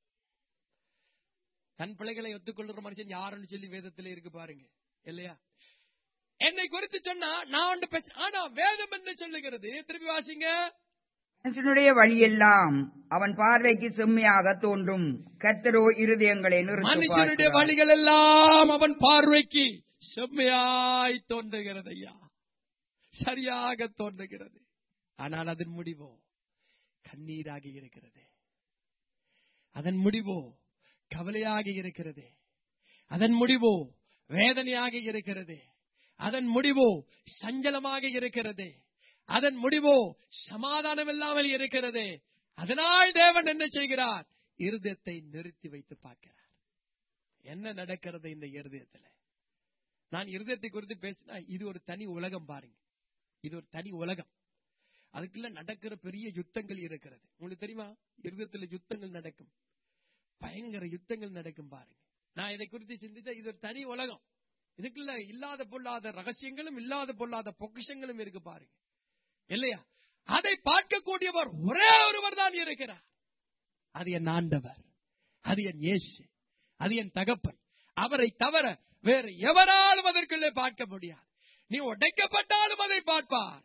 தன் பிள்ளைகளை ஒத்துக்கொள்ற மனுஷன் யாருன்னு சொல்லி வேதத்திலே இருக்கு பாருங்க இல்லையா? என்னை குறித்து சொன்னா நான் ஒன்று பேச, ஆனா வேதம் என்ன சொல்லுகிறது? திருப்பி வாசிங்க. மனுஷனுடைய வழியெல்லாம் அவன் பார்வைக்கு செம்மையாக தோன்றும். கர்த்தரோ இருதயங்களை நிறுத்து பார்க்கிறார். மனுஷனுடைய வழிகள் எல்லாம் அவன் பார்வைக்கு செம்மையாய் தோன்றுகிறது ஐயா, சரியாக தோன்றுகிறது. ஆனால் அதன் முடிவோ கண்ணீராக இருக்கிறது, அதன் முடிவோ கவலையாக இருக்கிறது, அதன் முடிவோ வேதனையாக இருக்கிறது, அதன் முடிவோ சஞ்சலமாக இருக்கிறது, அதன் முடிவோ சமாதானம் இல்லாமல் இருக்கிறது. அதனால் தேவன் என்ன செய்கிறார்? இருதயத்தை நிறுத்தி வைத்து பார்க்கிறார். என்ன நடக்கிறது இந்த இருதயத்தில்? நான் இருதயத்தை குறித்து பேசினா இது ஒரு தனி உலகம் பாருங்க, இது ஒரு தனி உலகம். அதுக்குள்ள நடக்கிற பெரிய யுத்தங்கள் இருக்கிறது. உங்களுக்கு தெரியுமா? இருதயத்துல யுத்தங்கள் நடக்கும், பயங்கர யுத்தங்கள் நடக்கும் பாருங்க. நான் இதை குறித்து சிந்தித்த இது ஒரு தனி உலகம். இதுக்குள்ள இல்லாத பொல்லாத ரகசியங்களும் இல்லாத பொல்லாத பொக்கிஷங்களும் இருக்கு பாருங்க இல்லையா? அதை பார்க்கக்கூடியவர் ஒரே ஒருவர் தான் இருக்கிறார். அது என் ஆண்டவர், அது என் இயேசு, அது என் தகப்பன். அவரை தவிர வேறு எவராலும் அதற்குள்ளே பார்க்க முடியாது. நீ உடைக்கப்பட்டாலும் அதை பார்ப்பார்,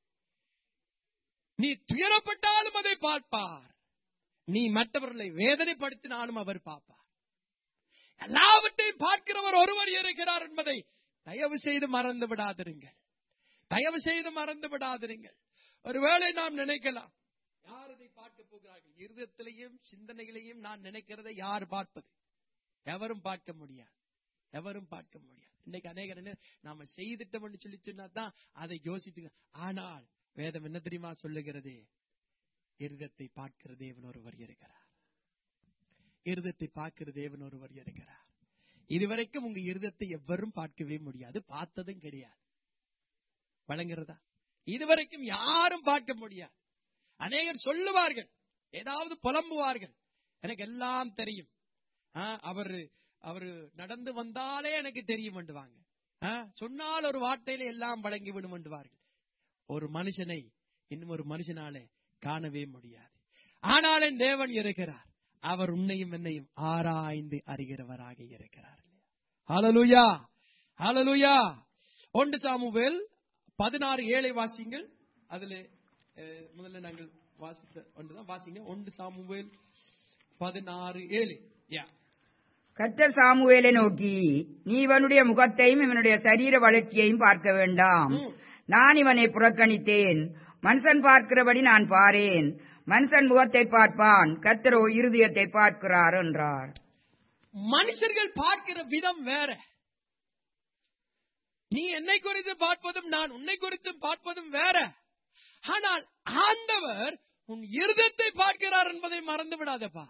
நீ துயரப்பட்டாலும் அதை பார்ப்பார், நீ மற்றவர்களை வேதனைப்படுத்தினாலும் அவர் பார்ப்பார். எல்லாவற்றையும் பார்க்கிறவர் ஒருவர் இருக்கிறார் என்பதை தயவு செய்து மறந்து விடாதிருங்கள். தயவு செய்து மறந்து விடாதிருங்கள். ஒருவேளை நாம் நினைக்கலாம், யார் இதை பார்க்க போகிறார்கள்? இருதயத்திலையும் சிந்தனைகளையும் நான் நினைக்கிறதை யார் பார்ப்பது? எவரும் பார்க்க முடியாது, எவரும் பார்க்க முடியாது. இன்னைக்கு அநேகர் நாம செய்துட்டோம் சொல்லி சொன்னாதான் அதை யோசித்து. ஆனால் வேதம் என்ன தெரியுமா சொல்லுகிறது? இருதயத்தை பார்க்கிற தேவன் ஒருவர் இருக்கிறார். இருதயத்தை பார்க்கிற தேவன் ஒருவர் இருக்கிறார். இதுவரைக்கும் உங்க இருதயத்தை எவரும் பார்க்கவே முடியாது, பார்த்ததும் கிடையாது. வழங்குறதா? இதுவரைக்கும் யாரும் பார்க்க முடியாது. அநேகர் சொல்லுவார்கள், ஏதாவது புலம்புவார்கள், எனக்கு எல்லாம் தெரியும், அவரு அவரு நடந்து வந்தாலே எனக்கு தெரியும் என்றுவாங்க. சொன்னால் ஒரு வார்த்தையில எல்லாம் வழங்கி விடும் என்றுவார்கள். ஒரு மனுஷனை இன்னும் ஒரு மனுஷனாலே காணவே முடியாது. ஆனால் என் தேவன் இருக்கிறார். அவர் உன்னையும் என்னையும் ஆராய்ந்து அறிகிறவராக இருக்கிறார். ஹல்லேலூயா, ஹல்லேலூயா. ஒன்று சாமுவேல் பதினாறு ஏழை வாசிங்கள். அதுல முதல்ல நாங்கள் வாசித்த ஒன்றுதான் வாசிங்க. ஒன்று சாமுவேல் பதினாறு ஏழு. கர்த்தர் சாமுவேலை நோக்கி, நீ இவனுடைய முகத்தையும் இவனுடைய சரீர வளர்ச்சியையும் பார்க்க வேண்டாம். நான் இவனை புறக்கணித்தேன். மனுஷன் பார்க்கிறபடி நான் பாரேன். மனுஷன் முகத்தை பார்ப்பான், கர்த்தரோ இருதயத்தை பார்க்கிறார் என்றார். மனுஷர்கள் பார்க்கிற விதம் வேற. நீ என்னை குறித்து பார்ப்பதும் நான் உன்னை குறித்து பார்ப்பதும் வேற. ஆனால் ஆண்டவர் உன் இருதயத்தை பார்க்கிறார் என்பதை மறந்து விடாதப்பா.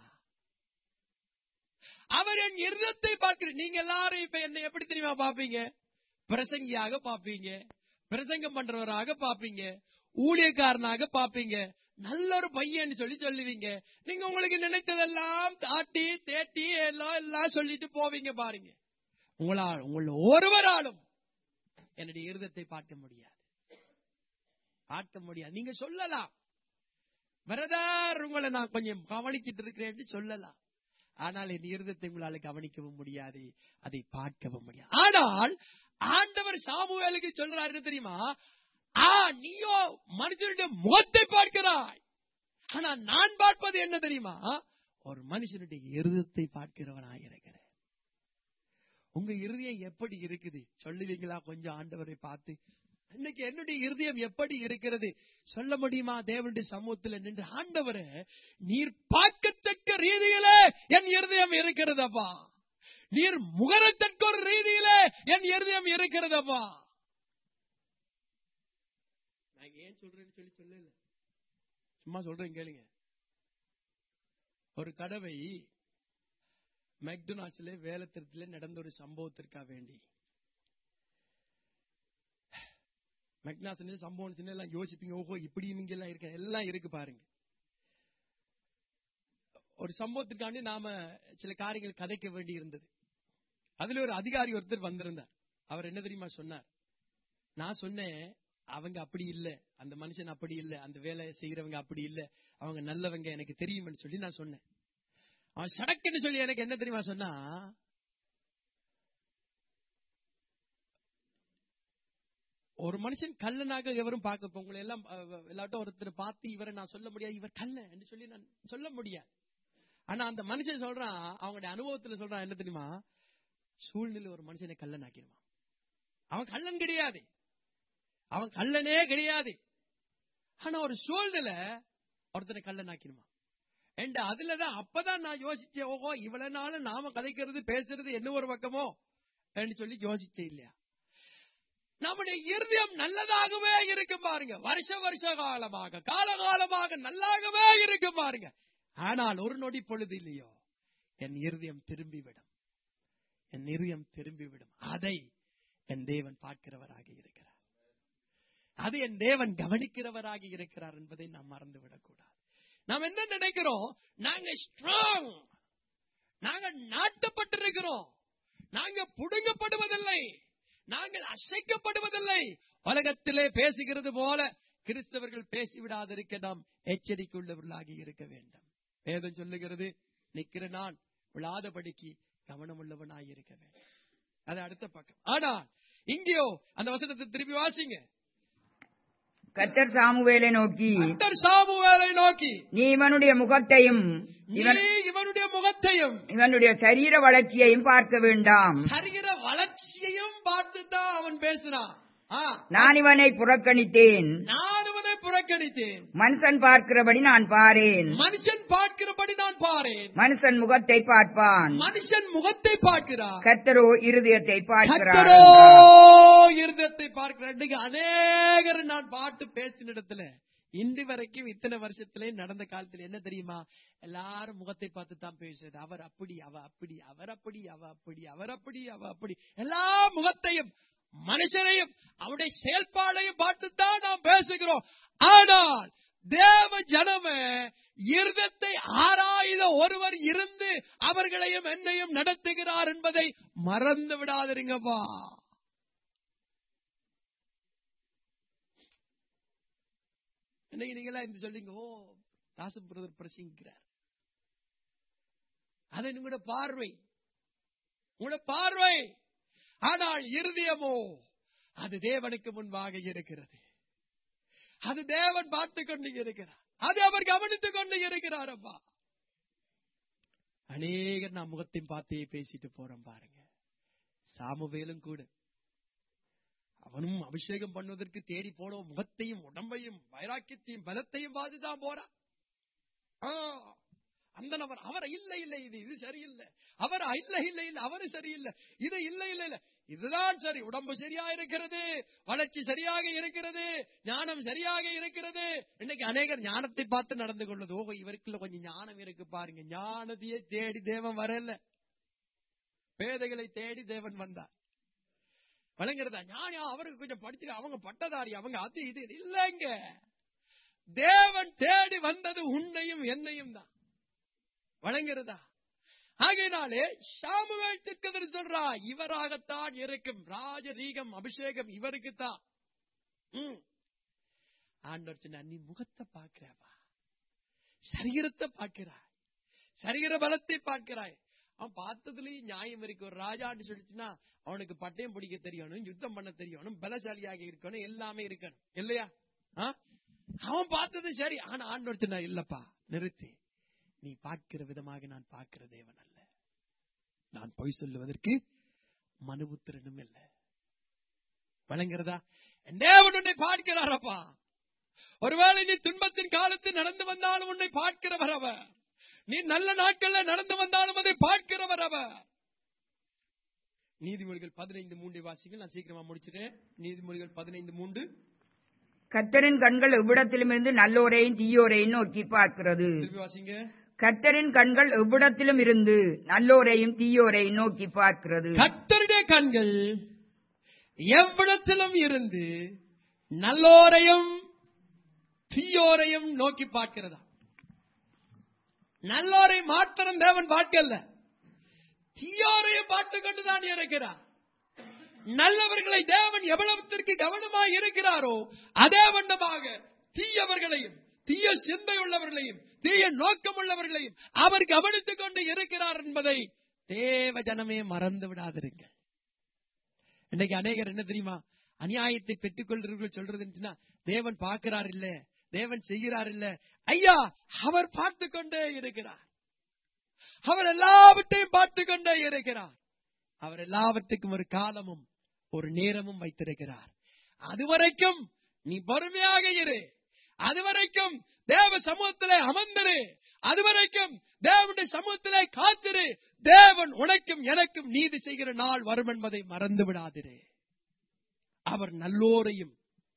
அவர் என் இருதயத்தை பார்க்கிறார். நீங்க எல்லாரும் இப்ப என்னை எப்படி தெரியுமா பாப்பீங்க? பிரசங்கியாக பாப்பீங்க, பிரசங்கம் பண்றவராக பாப்பீங்க, ஊழியக்காரனாக பாப்பீங்க, நல்ல ஒரு பையன் சொல்லி சொல்லுவீங்க. நீங்க உங்களுக்கு நினைத்ததெல்லாம் தாட்டி தேட்டி எல்லாம் எல்லாம் சொல்லிட்டு போவீங்க. பாருங்க, உங்களால் உங்கள ஒருவராலும் என்னுடைய இருதயத்தை பார்க்க முடியாது, பார்க்க முடியாது. நீங்க சொல்லலாம், பிரதர் உங்களை நான் கொஞ்சம் கவனிச்சிட்டு இருக்கிறேன் சொல்லலாம். ஆனால் என் இருதயத்தை உங்களால் கவனிக்கவும் முடியாது, அதை பார்க்கவும் முடியாது. ஆனால் ஆண்டவர் சாமுவேலுக்கு சொல்றாரு தெரியுமா? ஆ நீயோ மனுஷனுடைய முகத்தை பார்க்கிறாய், ஆனா நான் பார்ப்பது என்ன தெரியுமா? ஒரு மனுஷனுடைய இருதயத்தை பார்க்கிறவனாக இருக்கிறேன். உங்க இருதயம் எப்படி இருக்குது சொல்லுவீங்களா? கொஞ்சம் ஆண்டவரை பார்த்து, இன்னைக்கு என்னுடைய இருதயம் எப்படி இருக்கிறது சொல்ல முடியுமா? தேவனுடைய சமூகத்தில் நின்று, ஆண்டவரே நீர் பார்க்கத்தக்க ரீதியில என் இருதயம் இருக்கிறதப்பா, நீர் முகரத்தக்க ஒரு ரீதியில என் இருதயம் இருக்கிறதப்பா. நான் ஏன் சொல்றேன்னு சொல்லி சொல்லல, சும்மா சொல்றேன் கேளுங்க. ஒரு தடவை மெக்டொனால்ட்ஸ்ல வேலை திருத்தில நடந்த ஒரு சம்பவத்திற்காக வேண்டி, மெக்னாஸ் சம்பவம் சின்ன எல்லாம் யோசிப்பீங்க, ஓஹோ இப்படி நீங்க எல்லாம் இருக்க எல்லாம் இருக்கு பாருங்க. ஒரு சம்பவத்திற்காண்டி நாம சில காரியங்கள் கதைக்க வேண்டி இருந்தது. அதுல ஒரு அதிகாரி ஒருத்தர் வந்திருந்தார். அவர் என்ன தெரியுமா சொன்னார்? நான் சொன்னேன், அவங்க அப்படி இல்ல, அந்த மனுஷன் அப்படி இல்ல, அந்த வேலை செய்யறவங்க அப்படி இல்ல, அவங்க நல்லவங்க, எனக்கு தெரியும்னு சொல்லி நான் சொன்னேன். அவன் சடக்குன்னு சொல்லி எனக்கு என்ன தெரியுமா சொன்னா, ஒரு மனுஷன் கல்லனாக எவரும் பார்க்க, உங்களை எல்லாம் எல்லாட்டும் ஒருத்தர் பார்த்து இவரை நான் சொல்ல முடியாது, இவர் கல்ல என்று சொல்லி நான் சொல்ல முடியாது. ஆனா அந்த மனுஷன் சொல்றான், அவங்களுடைய அனுபவத்துல சொல்றான் என்ன தெரியுமா? சூழ்நிலை ஒரு மனுஷனை கல்லன் ஆக்கிடுவான். அவன் கல்லன் கிடையாது, அவன் கல்லனே கிடையாது. ஆனா ஒரு சூழ்நிலை ஒருத்தனை கல்லன் ஆக்கிடுவான். அதுலதான் அப்பதான் நான் யோசிச்சேன், ஓஹோ இவ்வளவு நாள் நாம கதைக்கிறது பேசுறது என்ன ஒரு பக்கமோ என்று சொல்லி யோசிச்சேன் இல்லையா? நம்முடைய இருதயம் நல்லதாகவே இருக்கும் பாருங்க, வருஷ வருஷ காலமாக காலகாலமாக நல்லாகவே இருக்கும் பாருங்க. ஆனால் ஒரு நொடி பொழுது இல்லையோ என் இருதயம் திரும்பிவிடும், என் இருதயம் திரும்பிவிடும். அதை என் தேவன் பார்க்கிறவராக இருக்கிறார், அது என் தேவன் கவனிக்கிறவராக இருக்கிறார் என்பதை நாம் மறந்துவிடக் கூடாது. நாம் என்ன நினைக்கிறோம்? நாங்க ஸ்ட்ராங், நாங்க நாட்டப்பட்டிருக்கிறோம், நாங்க புடுங்கப்படுவதில்லை, நாங்கள் அசைக்கப்படுவதில்லை. உலகத்திலே பேசுகிறது போல கிறிஸ்தவர்கள் பேசிவிடாதிருக்க நாம் எச்சரிக்கையுள்ளவர்களாக இருக்க வேண்டும். வேதம் சொல்லுகிறது, நிக்கிற நான் விழாதபடிக்கு கவனம் உள்ளவனாய் இருக்க வேண்டும். அது அடுத்த பக்கம். ஆனா இங்கேயோ அந்த வசனத்தை திருப்பி வாசிங்க. கர்த்தர் சாமுவேலை நோக்கி கர்த்தர் சாமுவேலை நோக்கி நீ இவனுடைய முகத்தையும் இவனுடைய முகத்தையும் இவனுடைய சரீர வளர்ச்சியையும் பார்க்க வேண்டாம். சரீர வளர்ச்சியையும் பார்த்துதான் அவன் பேசுறான். நான் இவனை புறக்கணித்தேன், நான் இவனை புறக்கணித்தேன். மனுஷன் பார்க்கிறபடி நான் பாரேன், மனுஷன் பார்க்கிறபடி நான் பாரேன். மனுஷன் முகத்தை பார்ப்பான், மனுஷன் முகத்தை பார்க்கிறான். கர்த்தரோ இருதயத்தை பார்க்கிறார். கர்த்தரோ இருதயத்தை பார்க்கிறார். அநேகர் நான் பாட்டு பேசின இடத்துல இன்று வரைக்கும் இத்தனை வருஷத்துல நடந்த காலத்துல என்ன தெரியுமா, எல்லாரும் முகத்தை பார்த்து தான் பேசுறது. அவர் அப்படி, அவ அப்படி, அவர் அப்படி, அவ அப்படி, அவர் அப்படி, அவ அப்படி, எல்லா முகத்தையும் மனுஷனையும் அவருடைய செயல்பாடையும் பார்த்துத்தான் நாம் பேசுகிறோம். ஆனால் தேவ ஜனமே இருதத்தை ஆராய்ந்த ஒருவர் இருந்து அவர்களையும் என்னையும் நடத்துகிறார் என்பதை மறந்து விடாதீங்கப்பா. என்னைக்கு நீங்களா இந்த சொல்லிங்க, ஓ தாசன் பிரதர் பிரசங்கிக்கிறார், அது உங்களோட பார்வை, உங்களோட பார்வை. ஆனால் இருதயமோ அது தேவனுக்கு முன்பாக இருக்கிறது. அது தேவன் பார்த்துக் கொண்டு இருக்கிறார், அது அவர் கவனித்துக் கொண்டு இருக்கிறார். அப்பா அநேகர் நான் முகத்தையும் பார்த்தே பேசிட்டு போறோம் பாருங்க. சாமுவேலும் கூட அவனும் அபிஷேகம் பண்ணுவதற்கு தேடி போனோம், முகத்தையும் உடம்பையும் வைராக்கியத்தையும் பலத்தையும் பார்த்துதான் போறான். அந்த நபர் அவர் இல்ல இல்ல இது இது சரியில்லை, அவர் இல்ல இல்ல இல்ல அவரு சரியில்லை, இது இல்ல இல்ல இல்ல இதுதான் சரி, உடம்பு சரியா இருக்கிறது, வளர்ச்சி சரியாக இருக்கிறது, ஞானம் சரியாக இருக்கிறது. இன்னைக்கு அநேகர் ஞானத்தை பார்த்து நடந்து கொள்வது. ஓ இவருக்குள்ள கொஞ்சம் ஞானம் இருக்கு பாருங்க. ஞானத்தையே தேடி தேவன் வரல, பேதைகளை தேடி தேவன் வந்தார். வழங்குறதா ஞானம் அவருக்கு கொஞ்சம் படிச்சு அவங்க பட்டதாரி அவங்க அது இது இல்லைங்க. தேவன் தேடி வந்தது உன்னையும் என்னையும் தான். வழங்குறதா? ஆகையினாலே சாமுவேல் தீர்க்கதரிசி சொல்றா, இவராகத்தான் இருக்கும் ராஜரீகம் அபிஷேகம் இவருக்குத்தான். ஆண்டவர் சொன்ன, நீ முகத்தை பார்க்கிறாவா, சரீரத்தை பார்க்கிறாய், சரீர பலத்தை பார்க்கிறாய். அவன் பார்த்ததுலயும் நியாயம் இருக்கு. ஒரு ராஜான்னு சொல்லிச்சுன்னா அவனுக்கு பட்டயம் பிடிக்க தெரியணும், யுத்தம் பண்ண தெரியணும், பலசாலியாக இருக்கணும், எல்லாமே இருக்கணும் இல்லையா? அவன் பார்த்தது சரி. ஆனா ஆண்டவர் சொன்னா, இல்லப்பா நிறுத்தி, நீ பார்க்கிற விதமாக நான் பார்க்கிற தேவன் அல்ல, நான் பொய் சொல்லுவதற்கு மனுபுத்திரனும் இல்ல. வழங்குறதா? தேவன் உன்னை பார்க்கிறாரப்பா. ஒருவேளை நீ துன்பத்தின் காலத்தில் நடந்து வந்தாலும் உன்னை பார்க்கிறவர் அவர். நீ நல்ல நாட்கள்ல நடந்து வந்தாலும் அதை பார்க்கிறவர் அவர். நீதிமொழிகள் பதினைந்து மூன்று வாசிகள். நான் சீக்கிரமா முடிச்சிட்டேன். நீதிமொழிகள் பதினைந்து மூன்று. கர்த்தரின் கண்கள் எவ்விடத்திலும் இருந்து நல்லோரையும் தீயோரையும் நோக்கி பார்க்கிறது. வாசிங்க. கர்த்தரின் கண்கள் எவ்விடத்திலும் இருந்து நல்லோரையும் தீயோரையும் நோக்கி பார்க்கிறது. கர்த்தருடைய கண்கள் எவ்விடத்திலும் இருந்து நல்லோரையும் தீயோரையும் நோக்கி பார்க்கிறதா? நல்லோரை மாத்திரம் தேவன் பார்க்கல, தீயோரையும் பார்த்துக் கொண்டுதான் இருக்கிறார். நல்லவர்களை தேவன் எவ்வளவுத்திற்கு கவனமாக இருக்கிறாரோ அதே வண்ணமாக தீயவர்களையும் தீய சிந்தை உள்ளவர்களையும் தீய நோக்கம் உள்ளவர்களையும் அவர் கவனித்துக் கொண்டு இருக்கிறார் என்பதை தேவ ஜனமே மறந்து விடாதிருங்கள். இன்னைக்கு அநேகர் என்ன தெரியுமா, அநியாயத்தை பெற்றுக் கொள்றவர்கள் சொல்றது, தேவன் பார்க்கிறார் இல்ல, தேவன் செய்கிறார் இல்ல. ஐயா, அவர் பார்த்து கொண்டே இருக்கிறார். அவர் எல்லாவற்றையும் பார்த்து கொண்டே இருக்கிறார். அவர் எல்லாவற்றுக்கும் ஒரு காலமும் ஒரு நேரமும் வைத்திருக்கிறார். அதுவரைக்கும் நீ பொறுமையாக இரு, அதுவரைக்கும் தேவ சமூகத்திலே அமர்ந்திரு, அதுவரைக்கும் தேவனுடைய சமூகத்திலே காத்திரு. தேவன் உனக்கும் எனக்கும் நீதி செய்கிற நாள் வரும் என்பதை மறந்து விடாதிரு. அவர் நல்லோரையும்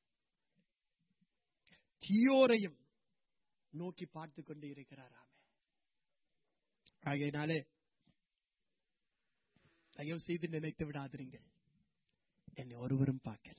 தீயோரையும் நோக்கி பார்த்து கொண்டு இருக்கிறாராமே. ஆகையினாலே தயவு செய்து நினைத்து விடாதிருங்கள், என்னை ஒருவரும் பார்க்கல,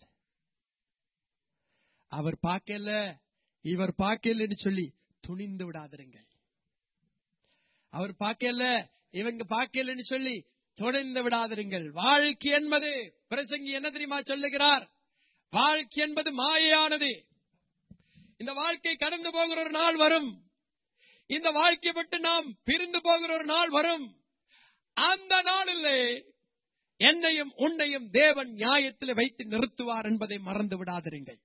அவர் பார்க்கல, இவர் பார்க்கலன்னு சொல்லி துணிந்து விடாதிருங்கள். அவர் பார்க்கல, இவங்க பார்க்கலன்னு சொல்லி துணிந்து விடாதிருங்கள். வாழ்க்கை என்பது, பிரசங்கி என்ன தெரியுமா சொல்லுகிறார், வாழ்க்கை என்பது மாயையானது. இந்த வாழ்க்கை கடந்து போகிற ஒரு நாள் வரும். இந்த வாழ்க்கை விட்டு நாம் பிரிந்து போகிற ஒரு நாள் வரும். அந்த நாளிலே என்னையும் உன்னையும் தேவன் நியாயத்தில் வைத்து நிறுத்துவார் என்பதை மறந்து விடாதிருங்கள்.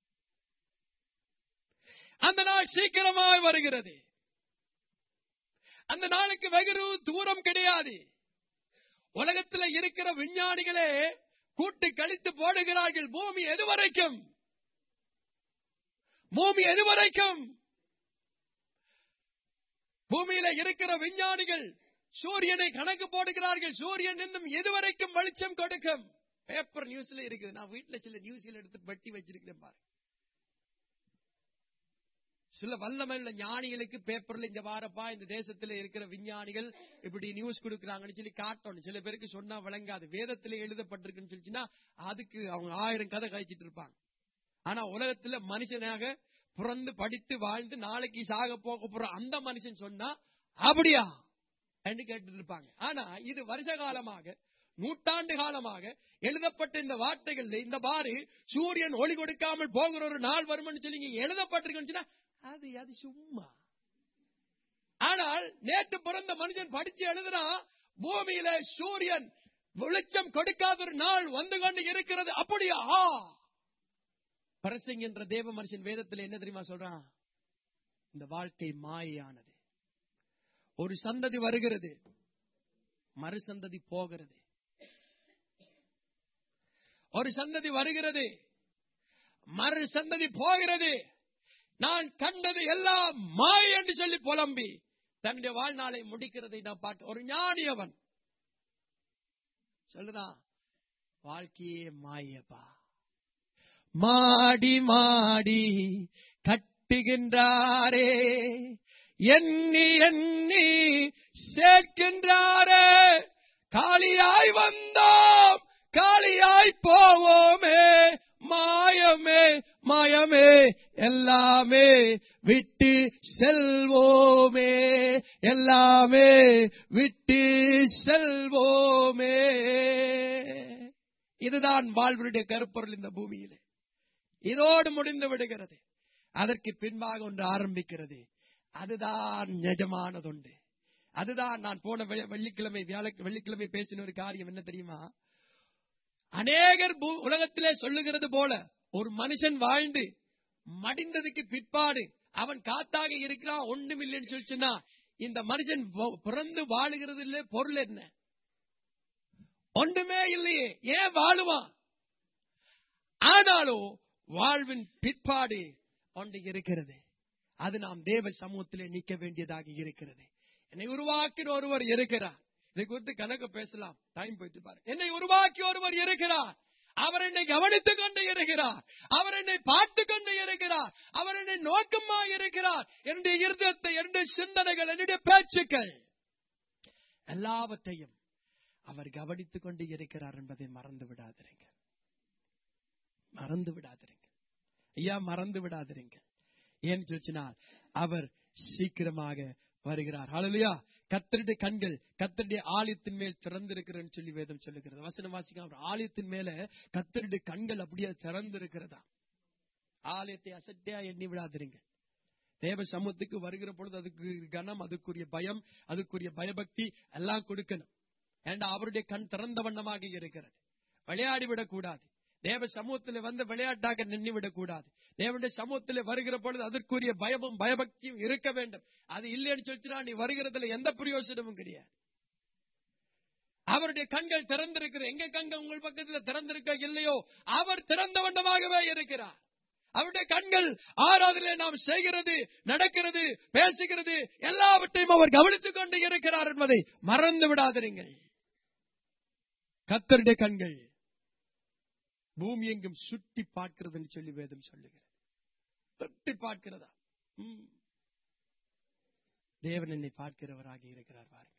அந்த நாள் சீக்கிரமாய் வருகிறது. அந்த நாளுக்கு வெகு தூரம் கிடையாது. உலகத்தில் இருக்கிற விஞ்ஞானிகளே கூட்டு கழித்து போடுகிறார்கள். பூமி எதுவரைக்கும் பூமி எதுவரைக்கும் பூமியில இருக்கிற விஞ்ஞானிகள் சூரியனை கணக்கு போடுகிறார்கள். சூரியன் இன்னும் எதுவரைக்கும் வெளிச்சம் கொடுக்கும். பேப்பர் நியூஸ்ல இருக்குது. நான் வீட்டுல சில நியூஸ்ல எடுத்து பட்டி வச்சிருக்கிறேன் பாரு. சில வல்லமையுள்ள ஞானிகளுக்கு பேப்பர்ல இந்த வாரப்பா இந்த தேசத்துல இருக்கிற விஞ்ஞானிகள் இப்படி நியூஸ் கொடுக்கறாங்கன்னு சொல்லி காட்டணும். சில பேருக்கு சொன்னா விளங்காது. வேதத்துல எழுதப்பட்டிருக்குன்னு சொல்லிச்சுன்னா அதுக்கு அவங்க ஆயிரம் கதை கழிச்சிட்டு இருப்பாங்க. ஆனா உலகத்துல மனுஷனாக பிறந்து படித்து வாழ்ந்து நாளைக்கு சாக போக போற அந்த மனுஷன் சொன்னா அப்படியா என்று கேட்டு இருப்பாங்க. ஆனா இது வருஷ காலமாக நூற்றாண்டு காலமாக எழுதப்பட்ட இந்த வார்த்தைகள் இந்த பாரு சூரியன் ஒளி கொடுக்காமல் போகிற ஒரு நாள் வரும்னு சொல்லி எழுதப்பட்டிருக்குன்னு அது அது சும்மா. ஆனால் நேற்று பிறந்த மனுஷன் படிச்சு எழுதுனா பூமியில சூரியன் வெளிச்சம் கொடுக்காத ஒரு நாள் வந்து கொண்டு இருக்கிறது. அப்படியா? பரசிங் என்ற தேவ மனுஷன் வேதத்தில் என்ன தெரியுமா சொல்றான்? இந்த வாழ்க்கை மாயானது. ஒரு சந்ததி வருகிறது, மறு சந்ததி போகிறது. ஒரு சந்ததி வருகிறது, மறு சந்ததி போகிறது. நான் கண்டது எல்லாம் மாய் என்று சொல்லி புலம்பி தன்னுடைய வாழ்நாளை முடிக்கிறதை நான் பார்க்க. ஒரு ஞானி அவன் சொல்லுதான், வாழ்க்கையே மாயப்பா. மாடி மாடி கட்டுகின்றாரே, எண்ணி எண்ணி சேர்க்கின்றாரே. காளியாய் வந்தோம் காளியாய் போவோமே, மாயமே மாயமே எல்லாமே விட்டு செல்வோமே, எல்லாமே விட்டு செல்வோமே. இதுதான் வாழ்வுடைய கருப்பொருள் இந்த பூமியிலே. இதோடு முடிந்து விடுகிறது. அதற்கு பின்பாக ஒன்று ஆரம்பிக்கிறது. அதுதான் நிஜமானதுண்டு. அதுதான் நான் போன வெள்ளிக்கிழமை வெள்ளிக்கிழமை பேசின ஒரு காரியம் என்ன தெரியுமா? அநேகர் உலகத்திலே சொல்லுகிறது போல ஒரு மனுஷன் வாழ்ந்து மடிந்ததுக்கு பிற்பாடு அவன் காத்தாக இருக்கிறான் ஒன்றும் இல்லைன்னு சொல்லிச்சுன்னா, இந்த மனுஷன் பிறந்து வாழுகிறது இல்லை. பொருள் என்ன? ஒன்றுமே இல்லையே, ஏன் வாழுவான்? ஆனாலும் வாழ்வின் பிற்பாடு ஒன்று இருக்கிறது. அது நாம் தேவ சமூகத்திலே நிற்க வேண்டியதாக இருக்கிறது. என்னை உருவாக்கிற ஒருவர் இருக்கிறார். இதை குறித்து கணக்கு பேசலாம், டைம் போயிட்டு பாரு. என்னை உருவாக்கி ஒருவர் இருக்கிறார். அவர் என்னை கவனித்துக் கொண்டு இருக்கிறார். அவர் என்னை பார்த்து கொண்டு இருக்கிறார். அவர் என்னை நோக்கமாக இருக்கிறார். என்னுடைய இருதயத்தை, என்னுடைய சிந்தனைகள், என்னுடைய பேச்சுக்கள் எல்லாவற்றையும் அவர் கவனித்துக் கொண்டு இருக்கிறார் என்பதை மறந்து விடாதிருங்க. மறந்து விடாதிருங்க ஐயா, மறந்து விடாதிருங்க. ஏன்னு சொல்லினால் அவர் சீக்கிரமாக வருகிறார். ஹல்லேலூயா. கர்த்தருடைய கண்கள் கர்த்தருடைய ஆலயத்தின் மேல் திறந்திருக்கிறன்னு சொல்லி வேதம் சொல்லுகிறது. வசனம் வாசிக்க, ஆலயத்தின் மேல கர்த்தருடைய கண்கள் அப்படியே திறந்திருக்கிறதா. ஆலயத்தை அசட்டையா எண்ணி விடாதிருங்க. தேவ சமூகத்துக்கு வருகிற பொழுது அதுக்கு கனம், அதுக்குரிய பயம், அதுக்குரிய பயபக்தி எல்லாம் கொடுக்கணும். ஏண்டா அவருடைய கண் திறந்த வண்ணமாக இருக்கிறது. விளையாடிவிடக் கூடாது. தேவ சமூகத்தில் வந்து விளையாட்டாக நின்றுவிடக் கூடாது. தேவனுடைய சமூகத்தில் வருகிற பொழுது அதற்குரிய பயமும் பயபக்தியும் இருக்க வேண்டும். அது இல்லைன்னு சொல்லிச்சுனா நீ வருகிறதுல எந்த பிரயோசனமும் கிடையாது. அவருடைய கண்கள் திறந்திருக்கிற, எங்க கண்கள் உங்கள் பக்கத்தில் திறந்திருக்க இல்லையோ அவர் திறந்த வண்ணமாகவே இருக்கிறார். அவருடைய கண்கள் ஆராதனை நாம் செய்கிறது, நடக்கிறது, பேசுகிறது எல்லாவற்றையும் அவர் கவனித்துக் கொண்டு இருக்கிறார் என்பதை மறந்து விடாதிருங்கள். கர்த்தருடைய கண்கள் பூமி எங்கும் சுட்டி பார்க்கிறது சொல்லி வேதம் சொல்லுகிறது. சுட்டி பார்க்கிறதா? தேவன் என்னை பார்க்கிறவராக இருக்கிறார் பாருங்க.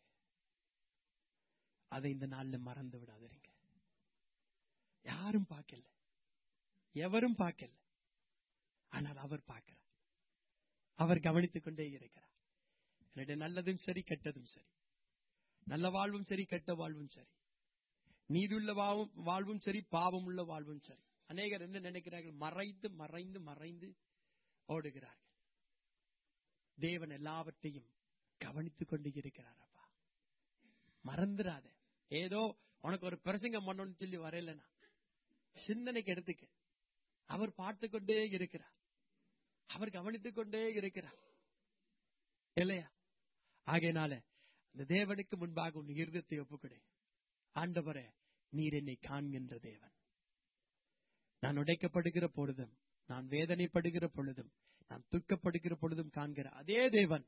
அதை இந்த நாள்ல மறந்து விடாதீங்க. யாரும் பார்க்கல, எவரும் பார்க்கல, ஆனால் அவர் பார்க்கிறார். அவர் கவனித்துக் கொண்டே இருக்கிறார். என்னுடைய நல்லதும் சரி, கெட்டதும் சரி, நல்ல வாழ்வும் சரி, கெட்ட வாழ்வும் சரி, நீதியுள்ள வாழ்வும் சரி, பாவம் உள்ள வாழ்வும் சரி. அநேகர் என்ன நினைக்கிறார்கள்? மறைந்து மறைந்து மறைந்து ஓடுகிறார்கள். தேவன் எல்லாவற்றையும் கவனித்துக் கொண்டு இருக்கிறார். அப்பா, மறந்துடாத. ஏதோ உனக்கு ஒரு பிரசங்கம் பண்ணணும்னு சொல்லி வரையிலனா சிந்தனைக்கு எடுத்துக்க. அவர் பார்த்து கொண்டே இருக்கிறார், அவர் கவனித்துக் கொண்டே இருக்கிறார் இல்லையா? ஆகையினால இந்த தேவனுக்கு முன்பாக உன் இருதயத்தை ஒப்புக்கொடு. ஆண்டவரே, நீர் என்னை காண்கின்ற தேவன். நான் உடைக்கப்படுகிற பொழுதும், நான் வேதனைப்படுகிற பொழுதும், நான் துக்கப்படுகிற பொழுதும் காண்கிற அதே தேவன்.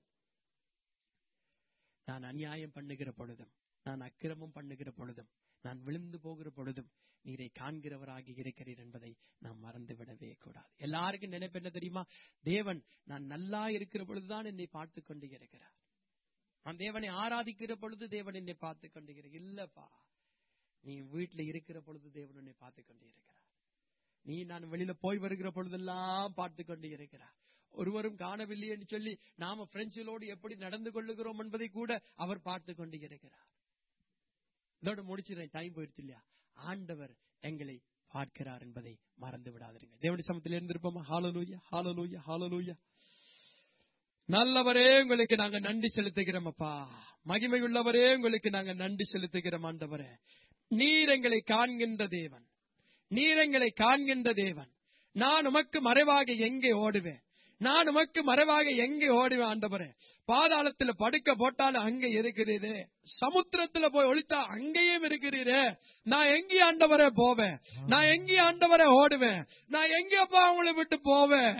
நான் அநியாயம் பண்ணுகிற பொழுதும், நான் அக்கிரமம் பண்ணுகிற பொழுதும், நான் விழுந்து போகிற பொழுதும் நீரை காண்கிறவராகி இருக்கிறீர் என்பதை நாம் மறந்து விடவே கூடாது. எல்லாருக்கும் நினைப்பு என்ன தெரியுமா? தேவன் நான் நல்லா இருக்கிற பொழுதுதான் என்னை பார்த்து கொண்டு இருக்கிறார். நான் தேவனை ஆராதிக்கிற பொழுது தேவன் என்னை பார்த்து கொண்டு இருக்கிறார். இல்லப்பா, நீ வீட்டுல இருக்கிற பொழுது தேவன் என்னை பார்த்து கொண்டு இருக்கிறார். நீ நான் வெளியில போய் வருகிற பொழுதெல்லாம் பார்த்து கொண்டு இருக்கிறார். ஒருவரும் காணவில்லை என்று சொல்லி நாம பிரெஞ்சுகளோடு எப்படி நடந்து கொள்ளுகிறோம் என்பதை கூட அவர் பார்த்து கொண்டு இருக்கிறார். இதோட முடிச்சிடறேன், டைம் போயிடுச்சு இல்லையா? ஆண்டவர் எங்களை பார்க்கிறார் என்பதை மறந்து விடாதீங்க. தேவனுடைய சமத்தில் இருந்திருப்போமா? ஹல்லேலூயா, ஹல்லேலூயா, ஹல்லேலூயா. நல்லவரே, உங்களுக்கு நாங்க நன்றி செலுத்துகிறோம் அப்பா. மகிமை உள்ளவரே, உங்களுக்கு நாங்க நன்றி செலுத்துகிறோம் ஆண்டவரே. நீர் எங்களை காண்கின்ற தேவன், நீர் எங்களை காண்கின்ற தேவன். நான் உமக்கு மறைவாக எங்கே ஓடுவேன்? நான் உமக்கு மறைவாக எங்கே ஓடுவேன் ஆண்டவரே? பாதாளத்துல படுக்க போட்டாலும் அங்கே இருக்கிறீரே, சமுத்திரத்துல போய் ஒளித்தா அங்கேயும் இருக்கிறீரே. நான் எங்கே ஆண்டவரே போவேன்? நான் எங்கே ஆண்டவரே ஓடுவேன்? நான் எங்கேப்பா உங்களை விட்டு போவேன்?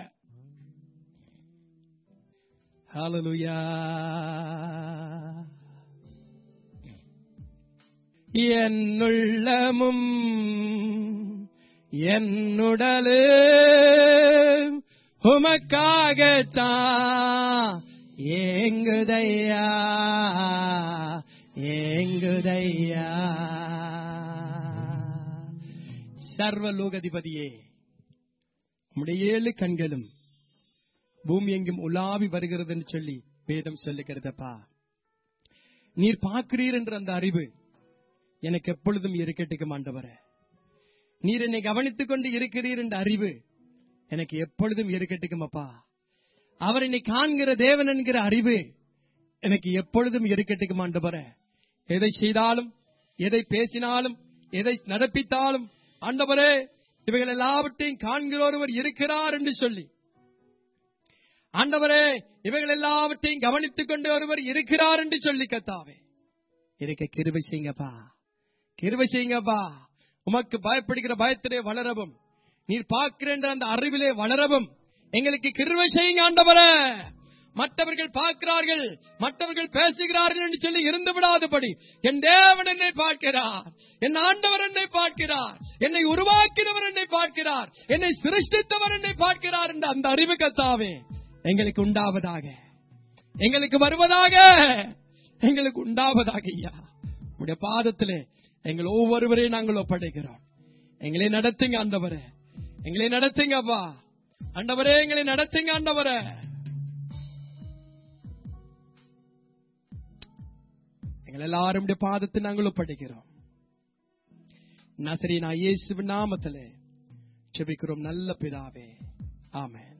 ஹல்லேலூயா. என்னுள்ளமும் என்னுடலே உமக்காகத்தான் ஏங்குதையா, ஏங்குதையா. சர்வலோகாதிபதியே, உம்முடைய ஏழு கண்களும் பூமி எங்கும் உலாவி வருகிறதுன்னு சொல்லி வேதம் சொல்லுகிறதப்பா. நீர் பார்க்கிறீர் என்ற அந்த அறிவு எனக்கு எப்பொழுதும் இருக்கட்டும் ஆண்டவரே. நீர் என்னை கவனித்துக் கொண்டு இருக்கிறீர் என்ற அறிவு எனக்கு எப்பொழுதும் இருக்கட்டும் அப்பா. அவர் என்னை காண்கிற தேவன் என்கிற அறிவு எனக்கு எப்பொழுதும் இருக்கட்டும் ஆண்டவரே. எதை செய்தாலும், எதை பேசினாலும், எதை நடப்பித்தாலும் ஆண்டவரே, இவைகள் எல்லாவற்றையும் காண்கிற ஒருவர் இருக்கிறார் என்று சொல்லி ஆண்டவரே, இவைகள் எல்லாவற்றையும் கவனித்துக் கொண்டு ஒருவர் இருக்கிறார் என்று சொல்லி கர்த்தாவே இருக்க கிருபை செய்யுங்கப்பா, கிருபை செய்யுங்கப்பா. உமக்கு பயப்படுகிற பயத்திலே வளரவும், நீர் பார்க்கிற அந்த அறிவிலே வளரவும் எங்களுக்கு கிருபை செய்யுங்க ஆண்டவரே. மற்றவர்கள் பார்க்கிறார்கள், மற்றவர்கள் பேசுகிறார்கள் என்று சொல்லி இருந்து விடாதபடி என் தேவன் என்னை பார்க்கிறார், என் ஆண்டவர் என்னை பார்க்கிறார், என்னை உருவாக்கினவர் என்னை பார்க்கிறார், என்னை சிருஷ்டித்தவர் என்னை பார்க்கிறார் என்ற அந்த அறிவு கர்த்தாவே எங்களுக்கு உண்டாவதாக, எங்களுக்கு வருவதாக, எங்களுக்கு உண்டாவதாக. ஐயா, உடைய பாதத்திலே எங்கள் ஒவ்வொருவரையும் நாங்கள் ஒப்படைக்கிறோம். எங்களை நடத்துங்க ஆண்டவரே, எங்களை நடத்துங்க அப்பா. ஆண்டவரே, எங்களை நடத்துங்க ஆண்டவரே. எங்கள் எல்லாரும் பாதத்தை நாங்கள் ஒப்படைக்கிறோம். நசரீனா இயேசுவின் நாமத்திலே ஜெபிக்கிறோம் நல்ல பிதாவே, ஆமென்.